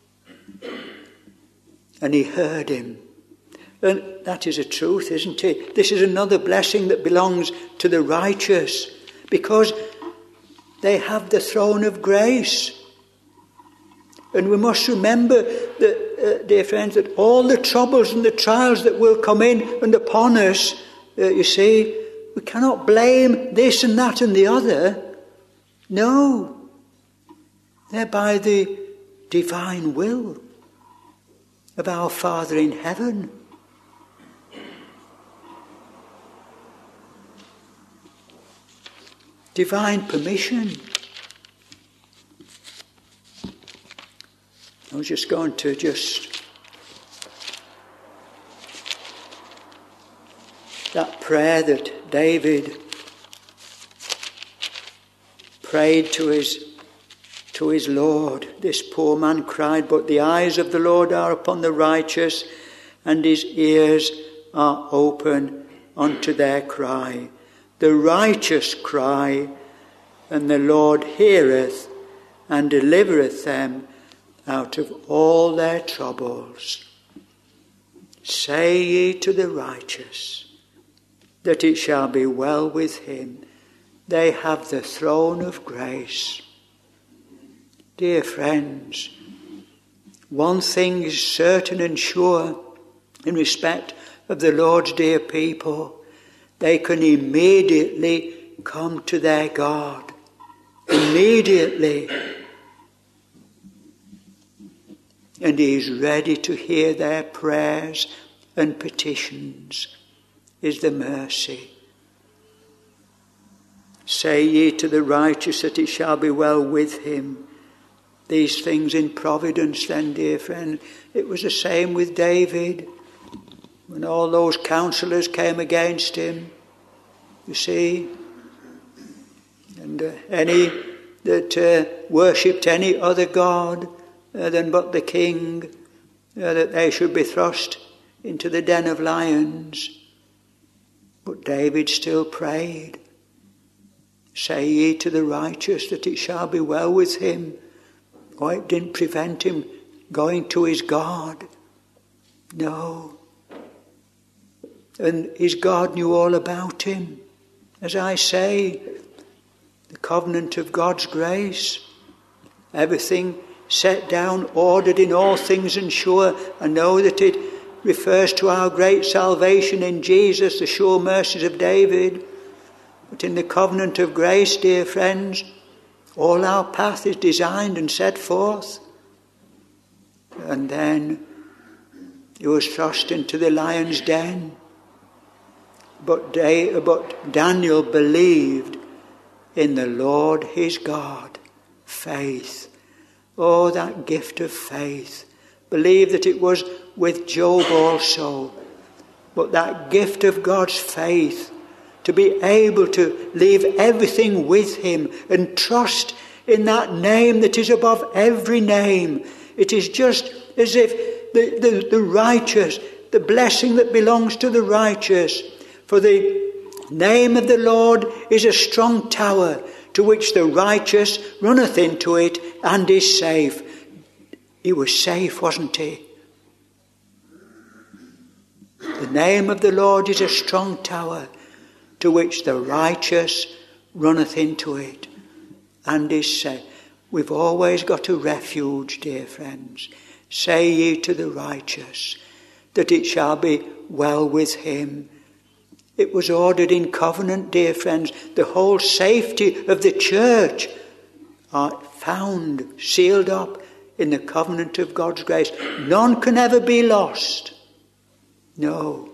And he heard him. And that is a truth, isn't it? This is another blessing that belongs to the righteous, because they have the throne of grace. And we must remember, that, uh, dear friends, that all the troubles and the trials that will come in and upon us, uh, you see, we cannot blame this and that and the other. No. They're by the divine will of our Father in heaven. Divine permission. I was just going to just... that prayer that David prayed to his to his Lord. This poor man cried, but the eyes of the Lord are upon the righteous, and his ears are open unto their cry. The righteous cry, and the Lord heareth and delivereth them out of all their troubles. Say ye to the righteous that it shall be well with him. They have the throne of grace. Dear friends, one thing is certain and sure in respect of the Lord's dear people. They can immediately come to their God. Immediately. And he is ready to hear their prayers and petitions. Is the mercy. Say ye to the righteous that it shall be well with him. these things in providence then, dear friend. It was the same with David. When all those counselors came against him, you see, and uh, any that uh, worshipped any other god uh, than but the king, uh, that they should be thrust into the den of lions. But David still prayed, say ye to the righteous that it shall be well with him. Oh, it didn't prevent him going to his God. No. And his God knew all about him. As I say, the covenant of God's grace, everything set down, ordered in all things and sure. I know that it refers to our great salvation in Jesus, the sure mercies of David. But in the covenant of grace, dear friends, all our path is designed and set forth. And then he was thrust into the lion's den. But, they, but Daniel believed in the Lord his God. Faith. Oh, that gift of faith. Believe that it was with Job also. But that gift of God's faith, to be able to leave everything with him and trust in that name that is above every name. It is just as if the, the, the righteous, the blessing that belongs to the righteous. For the name of the Lord is a strong tower, to which the righteous runneth into it and is safe. He was safe, wasn't he? The name of the Lord is a strong tower, to which the righteous runneth into it and is safe. We've always got a refuge, dear friends. Say ye to the righteous that it shall be well with him. It was ordered in covenant, dear friends. The whole safety of the church are found, sealed up in the covenant of God's grace. None can ever be lost. No.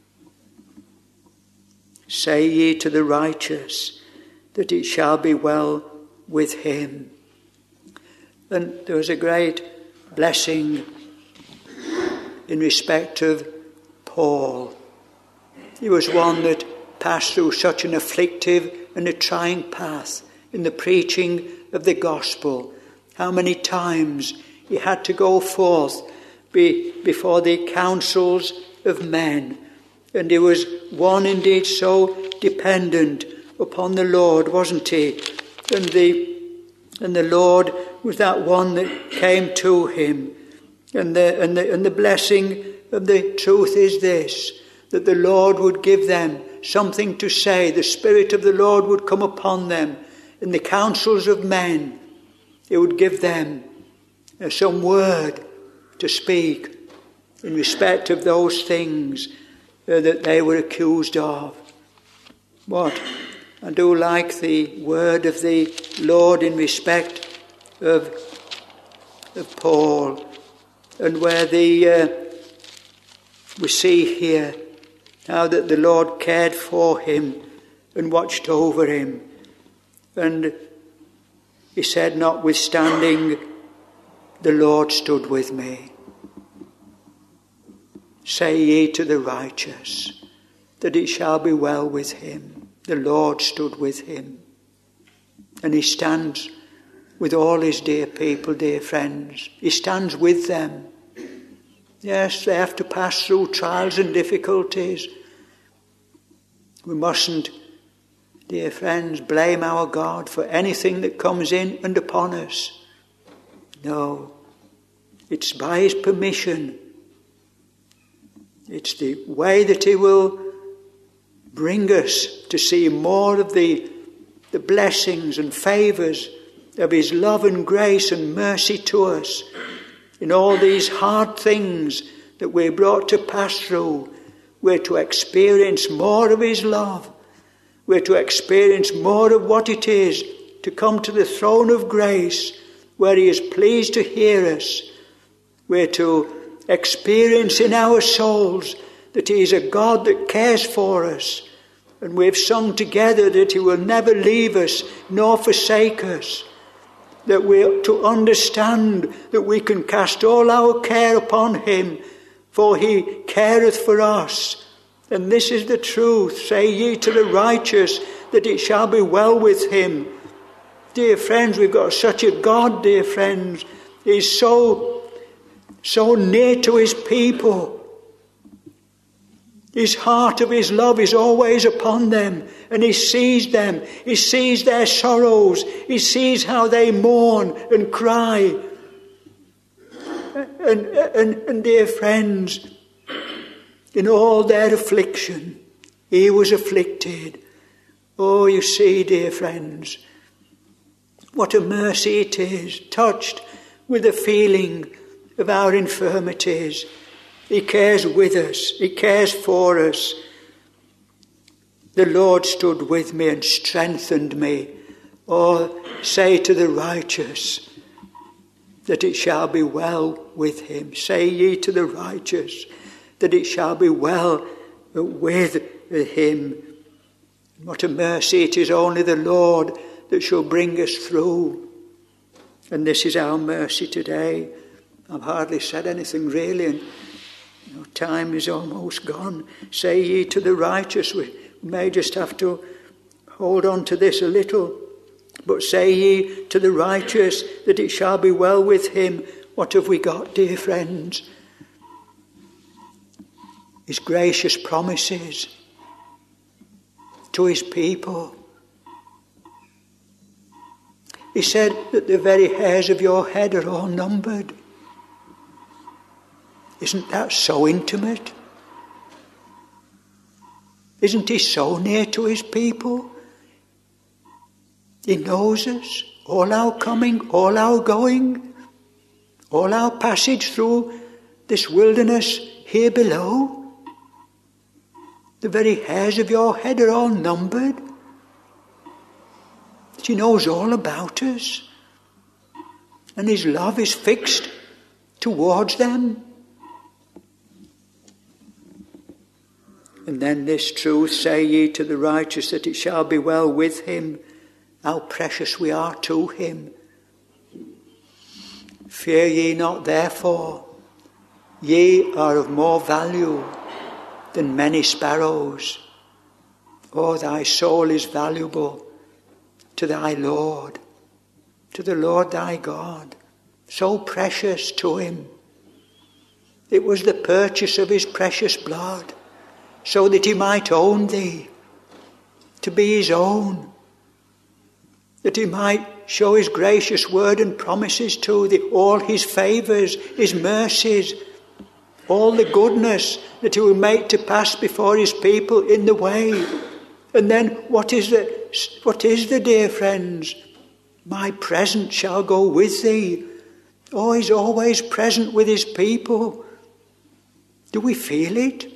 Say ye to the righteous that it shall be well with him. And there was a great blessing in respect of Paul. He was one that passed through such an afflictive and a trying path in the preaching of the gospel. How many times he had to go forth be, before the councils of men. And he was one indeed so dependent upon the Lord, wasn't he? And the, and the Lord was that one that came to him. And the, and the, and the blessing of the truth is this, that the Lord would give them something to say. The Spirit of the Lord would come upon them in the councils of men. He would give them uh, some word to speak in respect of those things uh, that they were accused of. What? I do like the word of the Lord in respect of, of Paul, and where the uh, we see here how that the Lord cared for him and watched over him. And he said, notwithstanding, the Lord stood with me. Say ye to the righteous that it shall be well with him. The Lord stood with him. And he stands with all his dear people, dear friends. He stands with them. Yes, they have to pass through trials and difficulties. We mustn't, dear friends, blame our God for anything that comes in and upon us. No, it's by his permission. It's the way that he will bring us to see more of the, the blessings and favours of his love and grace and mercy to us in all these hard things that we're brought to pass through. We're to experience more of his love. We're to experience more of what it is to come to the throne of grace where he is pleased to hear us. We're to experience in our souls that he is a God that cares for us. And we've sung together that he will never leave us nor forsake us. that we are to understand that we can cast all our care upon him, for he careth for us. And this is the truth. Say ye to the righteous that it shall be well with him. Dear friends, we've got such a God, dear friends. He's so, so near to his people. His heart of his love is always upon them, and he sees them. He sees their sorrows. He sees how they mourn and cry. And, and, and dear friends, in all their affliction, he was afflicted. Oh, you see, dear friends, what a mercy it is, touched with the feeling of our infirmities. He cares with us. He cares for us. The Lord stood with me and strengthened me. Oh, say to the righteous that it shall be well with him. Say ye to the righteous that it shall be well with him. What a mercy it is, only the Lord that shall bring us through. And this is our mercy today. I've hardly said anything really, and you know, time is almost gone. Say ye to the righteous. We may just have to hold on to this a little. But say ye to the righteous that it shall be well with him. What have we got, dear friends? His gracious promises to his people. He said that the very hairs of your head are all numbered. Isn't that so intimate? Isn't he so near to his people? He knows us, all our coming, all our going, all our passage through this wilderness here below. The very hairs of your head are all numbered. He knows all about us. And his love is fixed towards them. And then this truth, say ye to the righteous that it shall be well with him. How precious we are to him. Fear ye not therefore. Ye are of more value than many sparrows. Oh, thy soul is valuable to thy Lord, to the Lord thy God. So precious to him. It was the purchase of his precious blood, so that he might own thee, to be his own, that he might show his gracious word and promises to thee, all his favours, his mercies, all the goodness that he will make to pass before his people in the way. And then what is the, what is the, dear friends? My presence shall go with thee. Oh, he's always present with his people. Do we feel it?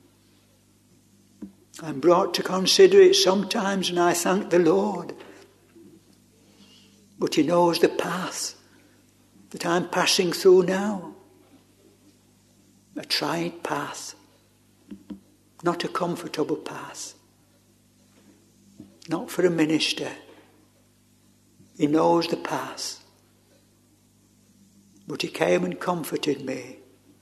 I'm brought to consider it sometimes, and I thank the Lord. But he knows the path that I'm passing through now. A trying path. Not a comfortable path. Not for a minister. He knows the path. But he came and comforted me.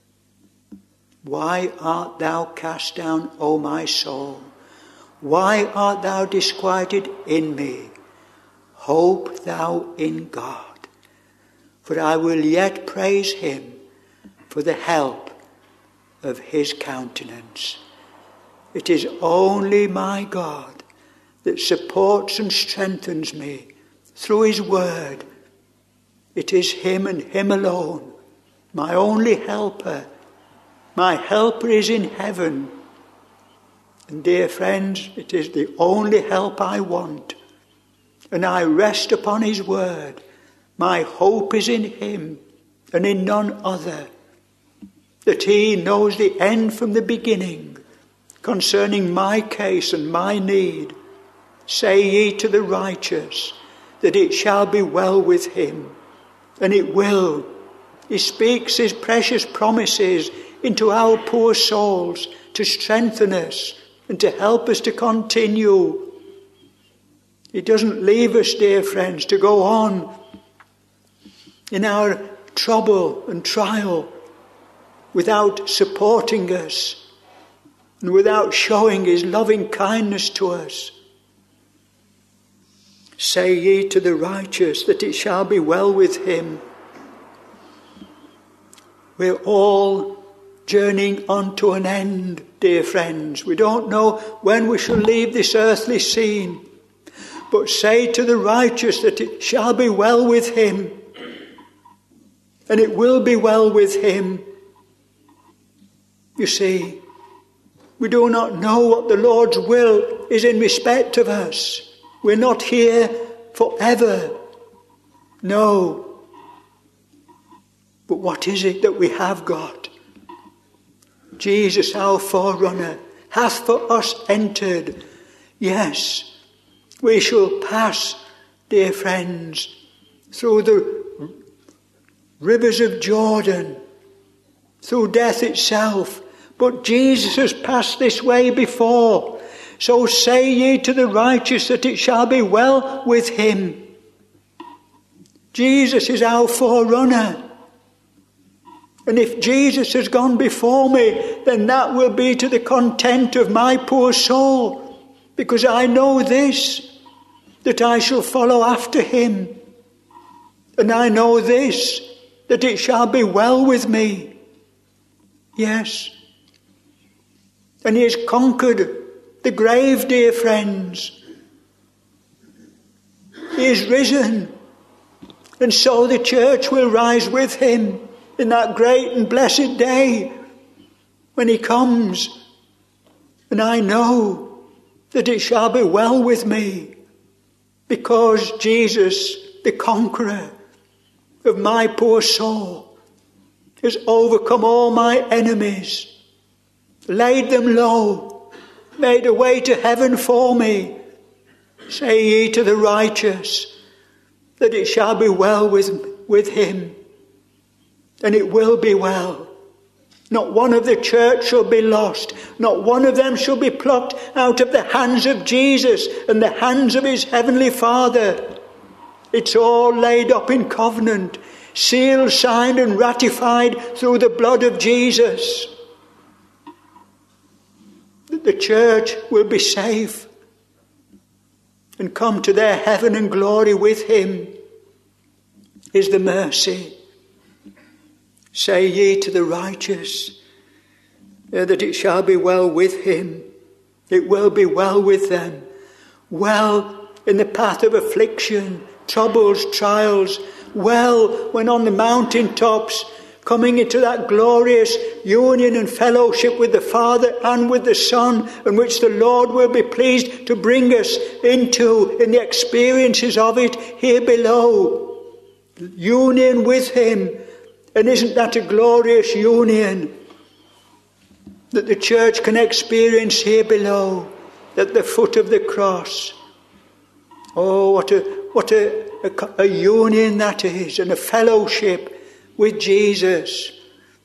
Why art thou cast down, O my soul? Why art thou disquieted in me? Hope thou in God, for I will yet praise him for the help of his countenance. It is only my God that supports and strengthens me through his word. It is him and him alone, my only helper. My helper is in heaven. And dear friends, it is the only help I want. And I rest upon his word. My hope is in him and in none other. That he knows the end from the beginning concerning my case and my need. Say ye to the righteous that it shall be well with him. And it will. He speaks his precious promises into our poor souls to strengthen us and to help us to continue. He doesn't leave us, dear friends, to go on in our trouble and trial without supporting us and without showing his loving kindness to us. Say ye to the righteous that it shall be well with him. We're all journeying on to an end, dear friends. We don't know when we shall leave this earthly scene. But say to the righteous that it shall be well with him. And it will be well with him. You see, we do not know what the Lord's will is in respect of us. We're not here forever. No. But what is it that we have got? Jesus, our forerunner, hath for us entered. Yes, we shall pass, dear friends, through the rivers of Jordan, through death itself. But Jesus has passed this way before. So say ye to the righteous that it shall be well with him. Jesus is our forerunner. And if Jesus has gone before me, then that will be to the content of my poor soul. Because I know this, that I shall follow after him. And I know this, that it shall be well with me. Yes. And he has conquered the grave, dear friends. He is risen. And so the church will rise with him in that great and blessed day when he comes. And I know that it shall be well with me, because Jesus, the conqueror of my poor soul, has overcome all my enemies, laid them low, made a way to heaven for me. Say ye to the righteous that it shall be well with, with him. And it will be well. Not one of the church shall be lost. Not one of them shall be plucked out of the hands of Jesus and the hands of his heavenly Father. It's all laid up in covenant, sealed, signed and ratified through the blood of Jesus. The church will be safe and come to their heaven and glory with him is the mercy. Say ye to the righteous that it shall be well with him. It will be well with them. Well in the path of affliction, troubles, trials. Well when on the mountain tops, coming into that glorious union and fellowship with the Father and with the Son, in which the Lord will be pleased to bring us into in the experiences of it here below. Union with him. And isn't that a glorious union that the church can experience here below, at the foot of the cross? Oh, what a what a, a, a union that is, and a fellowship with Jesus.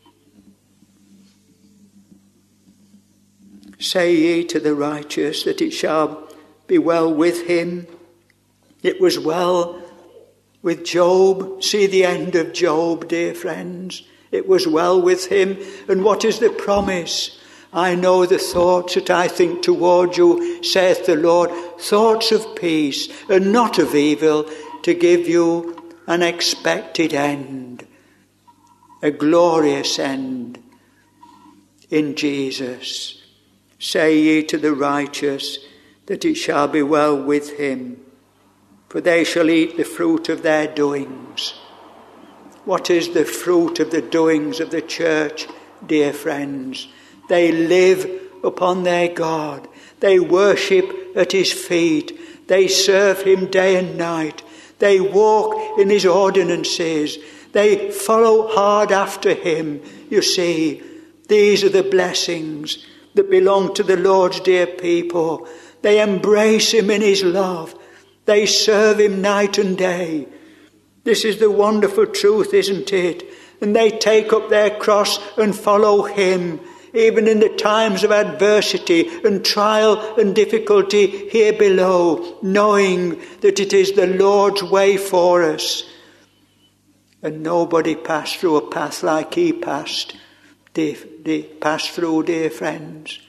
Say ye to the righteous that it shall be well with him. It was well with Job. See the end of Job, dear friends. It was well with him. And what is the promise? I know the thoughts that I think toward you, saith the Lord, thoughts of peace and not of evil, to give you an expected end, a glorious end in Jesus. Say ye to the righteous that it shall be well with him, for they shall eat the fruit of their doings. What is the fruit of the doings of the church, dear friends? They live upon their God. They worship at his feet. They serve him day and night. They walk in his ordinances. They follow hard after him. You see, these are the blessings that belong to the Lord's dear people. They embrace him in his love. They serve him night and day. This is the wonderful truth, isn't it? And they take up their cross and follow him, even in the times of adversity and trial and difficulty here below, knowing that it is the Lord's way for us. And nobody passed through a path like he passed, dear, dear, passed through, dear friends.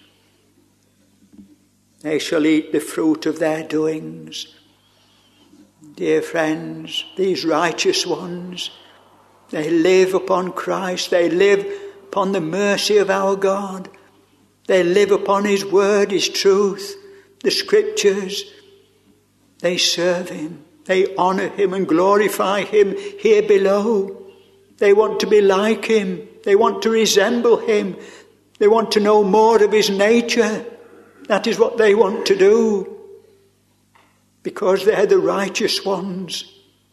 They shall eat the fruit of their doings. Dear friends, these righteous ones, they live upon Christ. They live upon the mercy of our God. They live upon his word, his truth, the scriptures. They serve him. They honour him and glorify him here below. They want to be like him. They want to resemble him. They want to know more of his nature. That is what they want to do, because they're the righteous ones.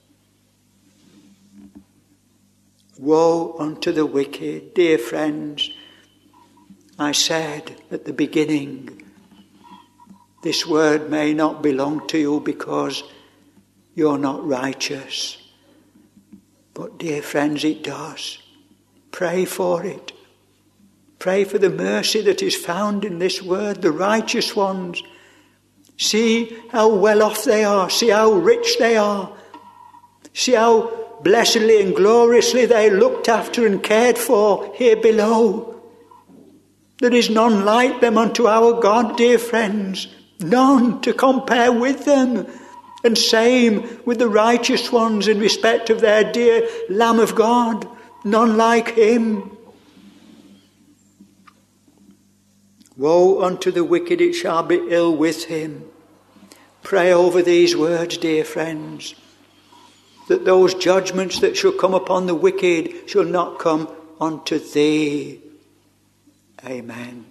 Woe unto the wicked. Dear friends, I said at the beginning, this word may not belong to you because you're not righteous. But dear friends, it does. Pray for it. Pray for the mercy that is found in this word, the righteous ones. See how well off they are. See how rich they are. See how blessedly and gloriously they are looked after and cared for here below. There is none like them unto our God, dear friends. None to compare with them. And same with the righteous ones in respect of their dear Lamb of God. None like him. Woe unto the wicked, it shall be ill with him. Pray over these words, dear friends, that those judgments that shall come upon the wicked shall not come unto thee. Amen.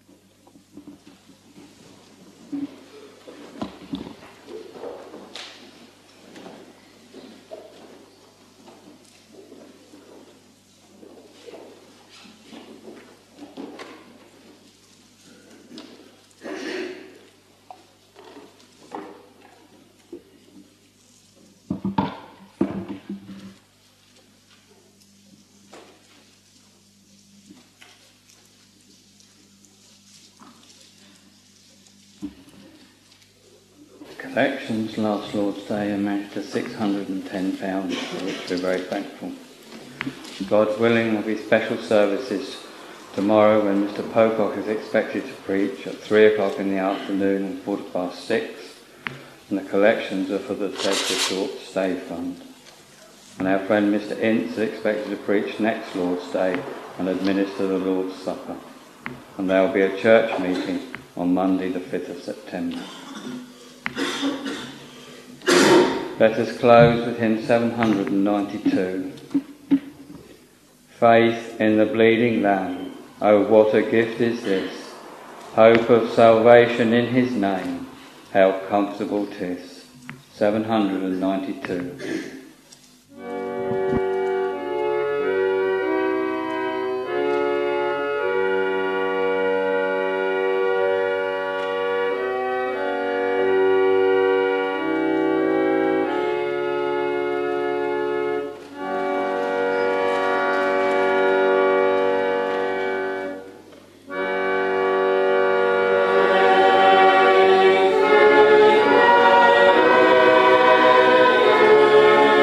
Collections last Lord's Day amounted to six hundred ten pounds, for which we're very thankful. God willing, there'll be special services tomorrow when Mister Pocock is expected to preach at three o'clock in the afternoon and quarter past six, and the collections are for the Chester Short Stay Fund. And our friend Mister Ince is expected to preach next Lord's Day and administer the Lord's Supper. And there will be a church meeting on Monday the fifth of September. Let us close with hymn seven hundred ninety-two. Faith in the bleeding Lamb, oh what a gift is this! Hope of salvation in his name, how comfortable 'tis. seven hundred ninety-two. Amen.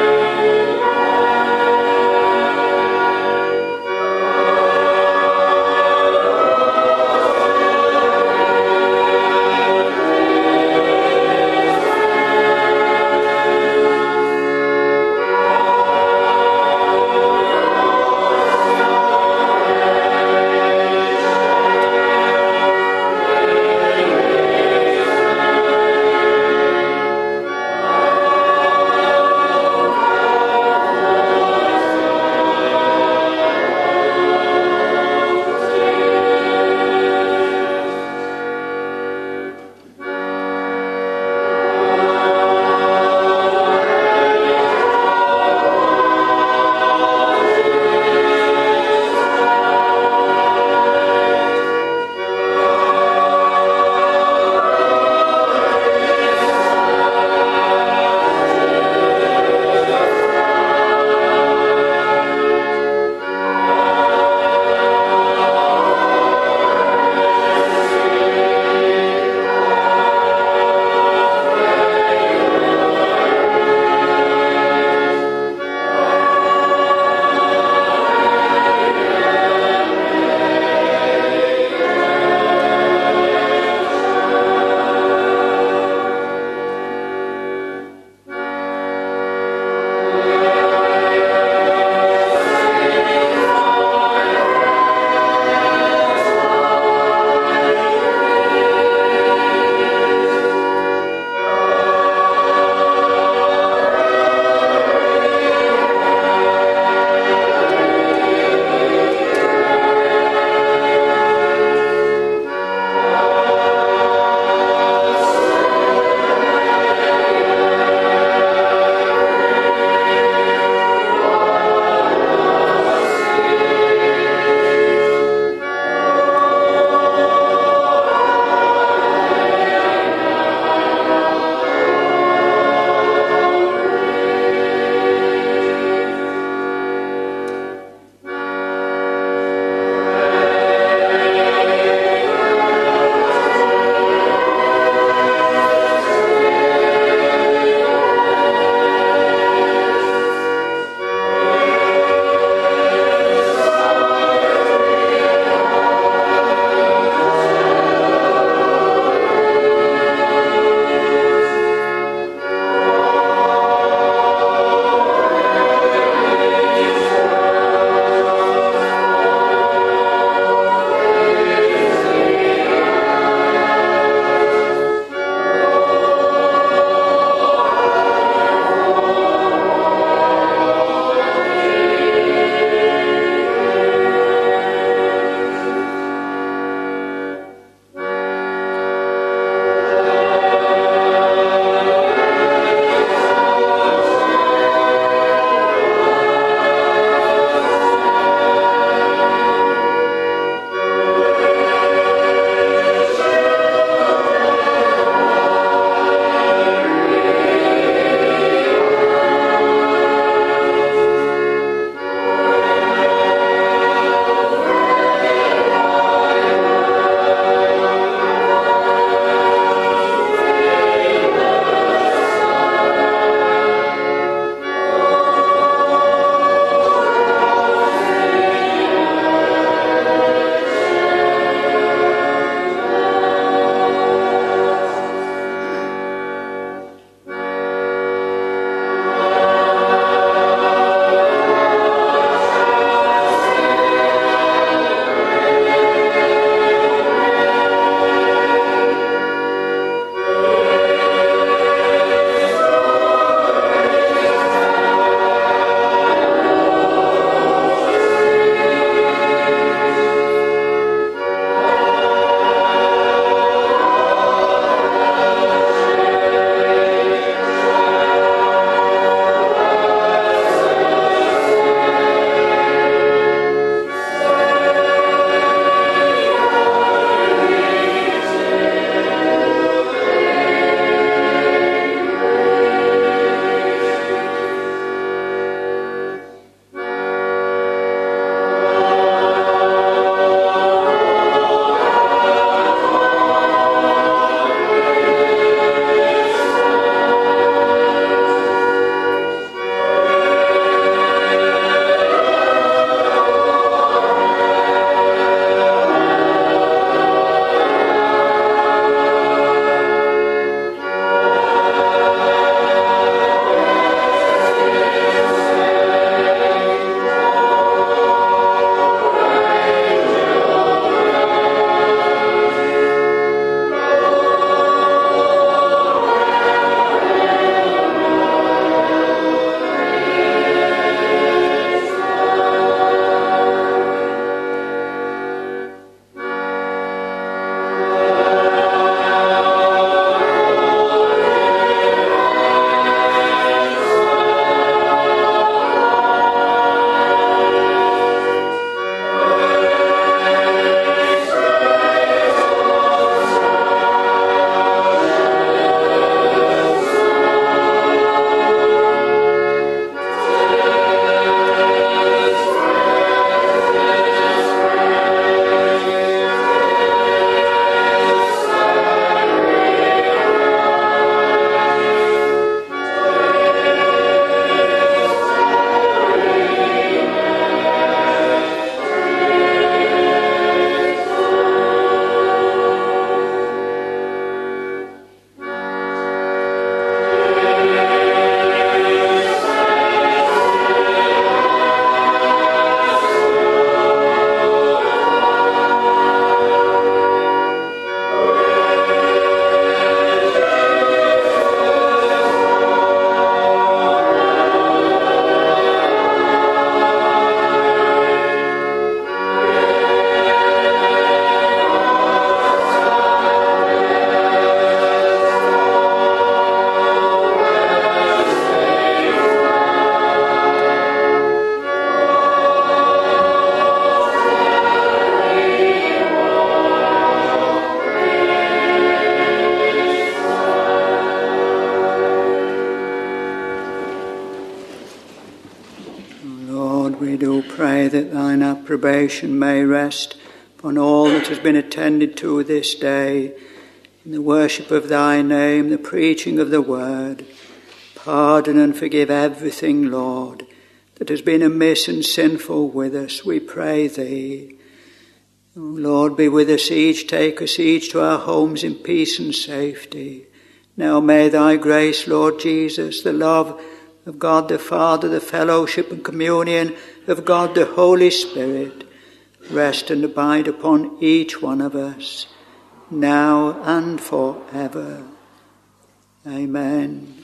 reprobation may rest upon all that has been attended to this day, in the worship of thy name, the preaching of the word. Pardon and forgive everything, Lord, that has been amiss and sinful with us, we pray thee. O Lord, be with us each, take us each to our homes in peace and safety. Now may thy grace, Lord Jesus, the love of God the Father, the fellowship and communion of God the Holy Spirit, rest and abide upon each one of us, now and forever. Amen.